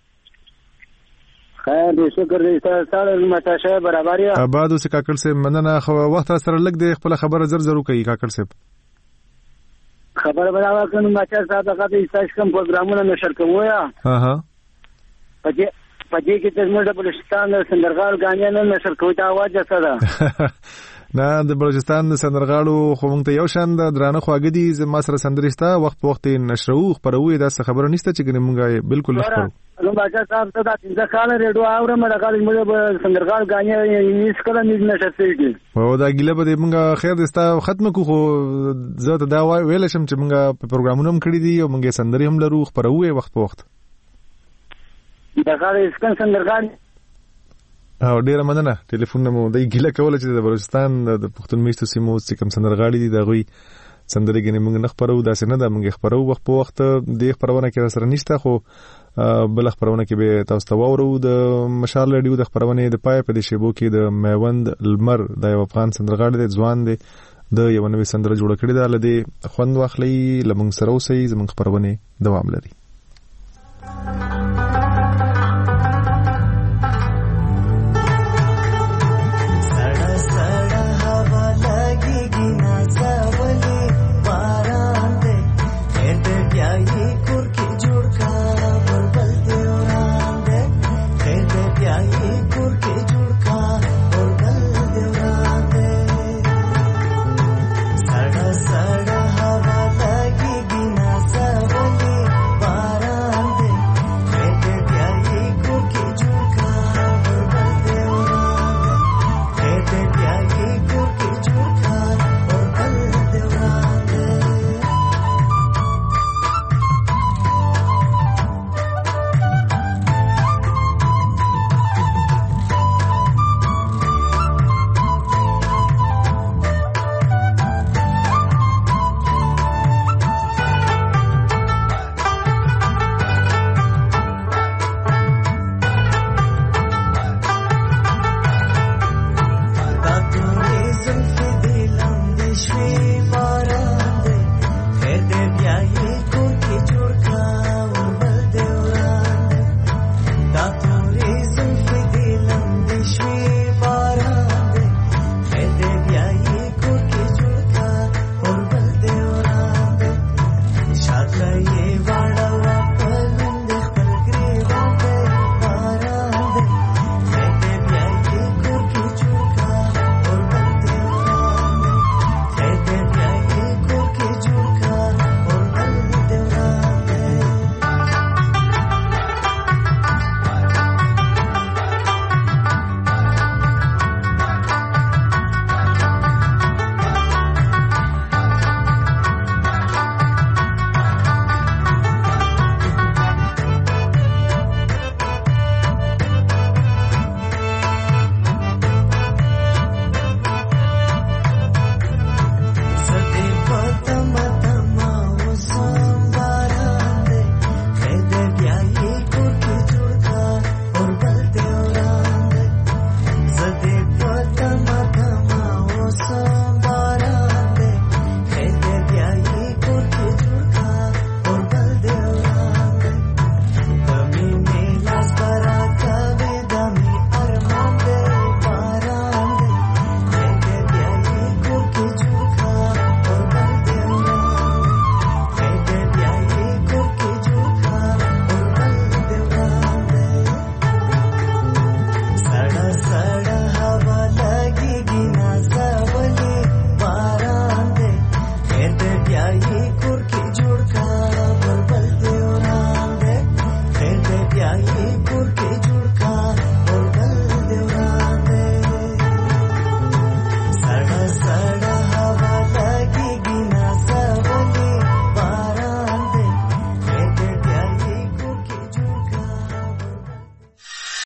خیر دې شکر دې سره متاشه برابر یا آباد اوس کاکړ صاحب مننه خو وخت سره لګ دې خپل خبره زر زر کوي کاکړ صاحب خبر برابر کنه ماچا صاحب هغه د استاش کوم پروګرامونه نشر کوو یا ها ها پدې پدې کې د موږ د بلشتان سندرغال غانیا نه نشر کوي دا आवाज سره نه د بلوچستان د سندرغاړو خو مونږ ته یو شان د درانه خواږه دي زما سره سندرې شته وخت په وخت نشرو خپروي دا څه خبره نشته چې ګنې مونږه بالکل نه خپرو نو باچا صاحب ته دا پنځه کاله ریډیو اورم دا کال موږ به سندرغاړ غانې هیڅ کله نه نشته او دا ګیله به مونږه خیر دستا ختم کو خو زه ته دا ویل شم چې مونږه په پروګرامونو هم کړی دي او مونږه سندرې هم لرو خپروي وخت په وخت دا کال اسکن سندرغاړ او ډیره مننه ټلیفون مو د ګیله کوله چې د بلوچستان د پښتون میشتو سیمو چې کوم سندرغاړي دي دا غوي سندرې ګنې موږ نه خبرو داسې نه ده موږ خبرو وخت په وخت د خبرونه کې سره نشته خو بل خبرونه کې به تاسو ته وورو د مشال رادیو د خبرونه د پای په دې شیبو کې د میوند المر د یو افغان سندرغاړي د ځوان دی د یو نوې سندره جوړه کړې ده لدی خوند واخلي لمنګ سره اوسې زمونږ خبرونه دوام لري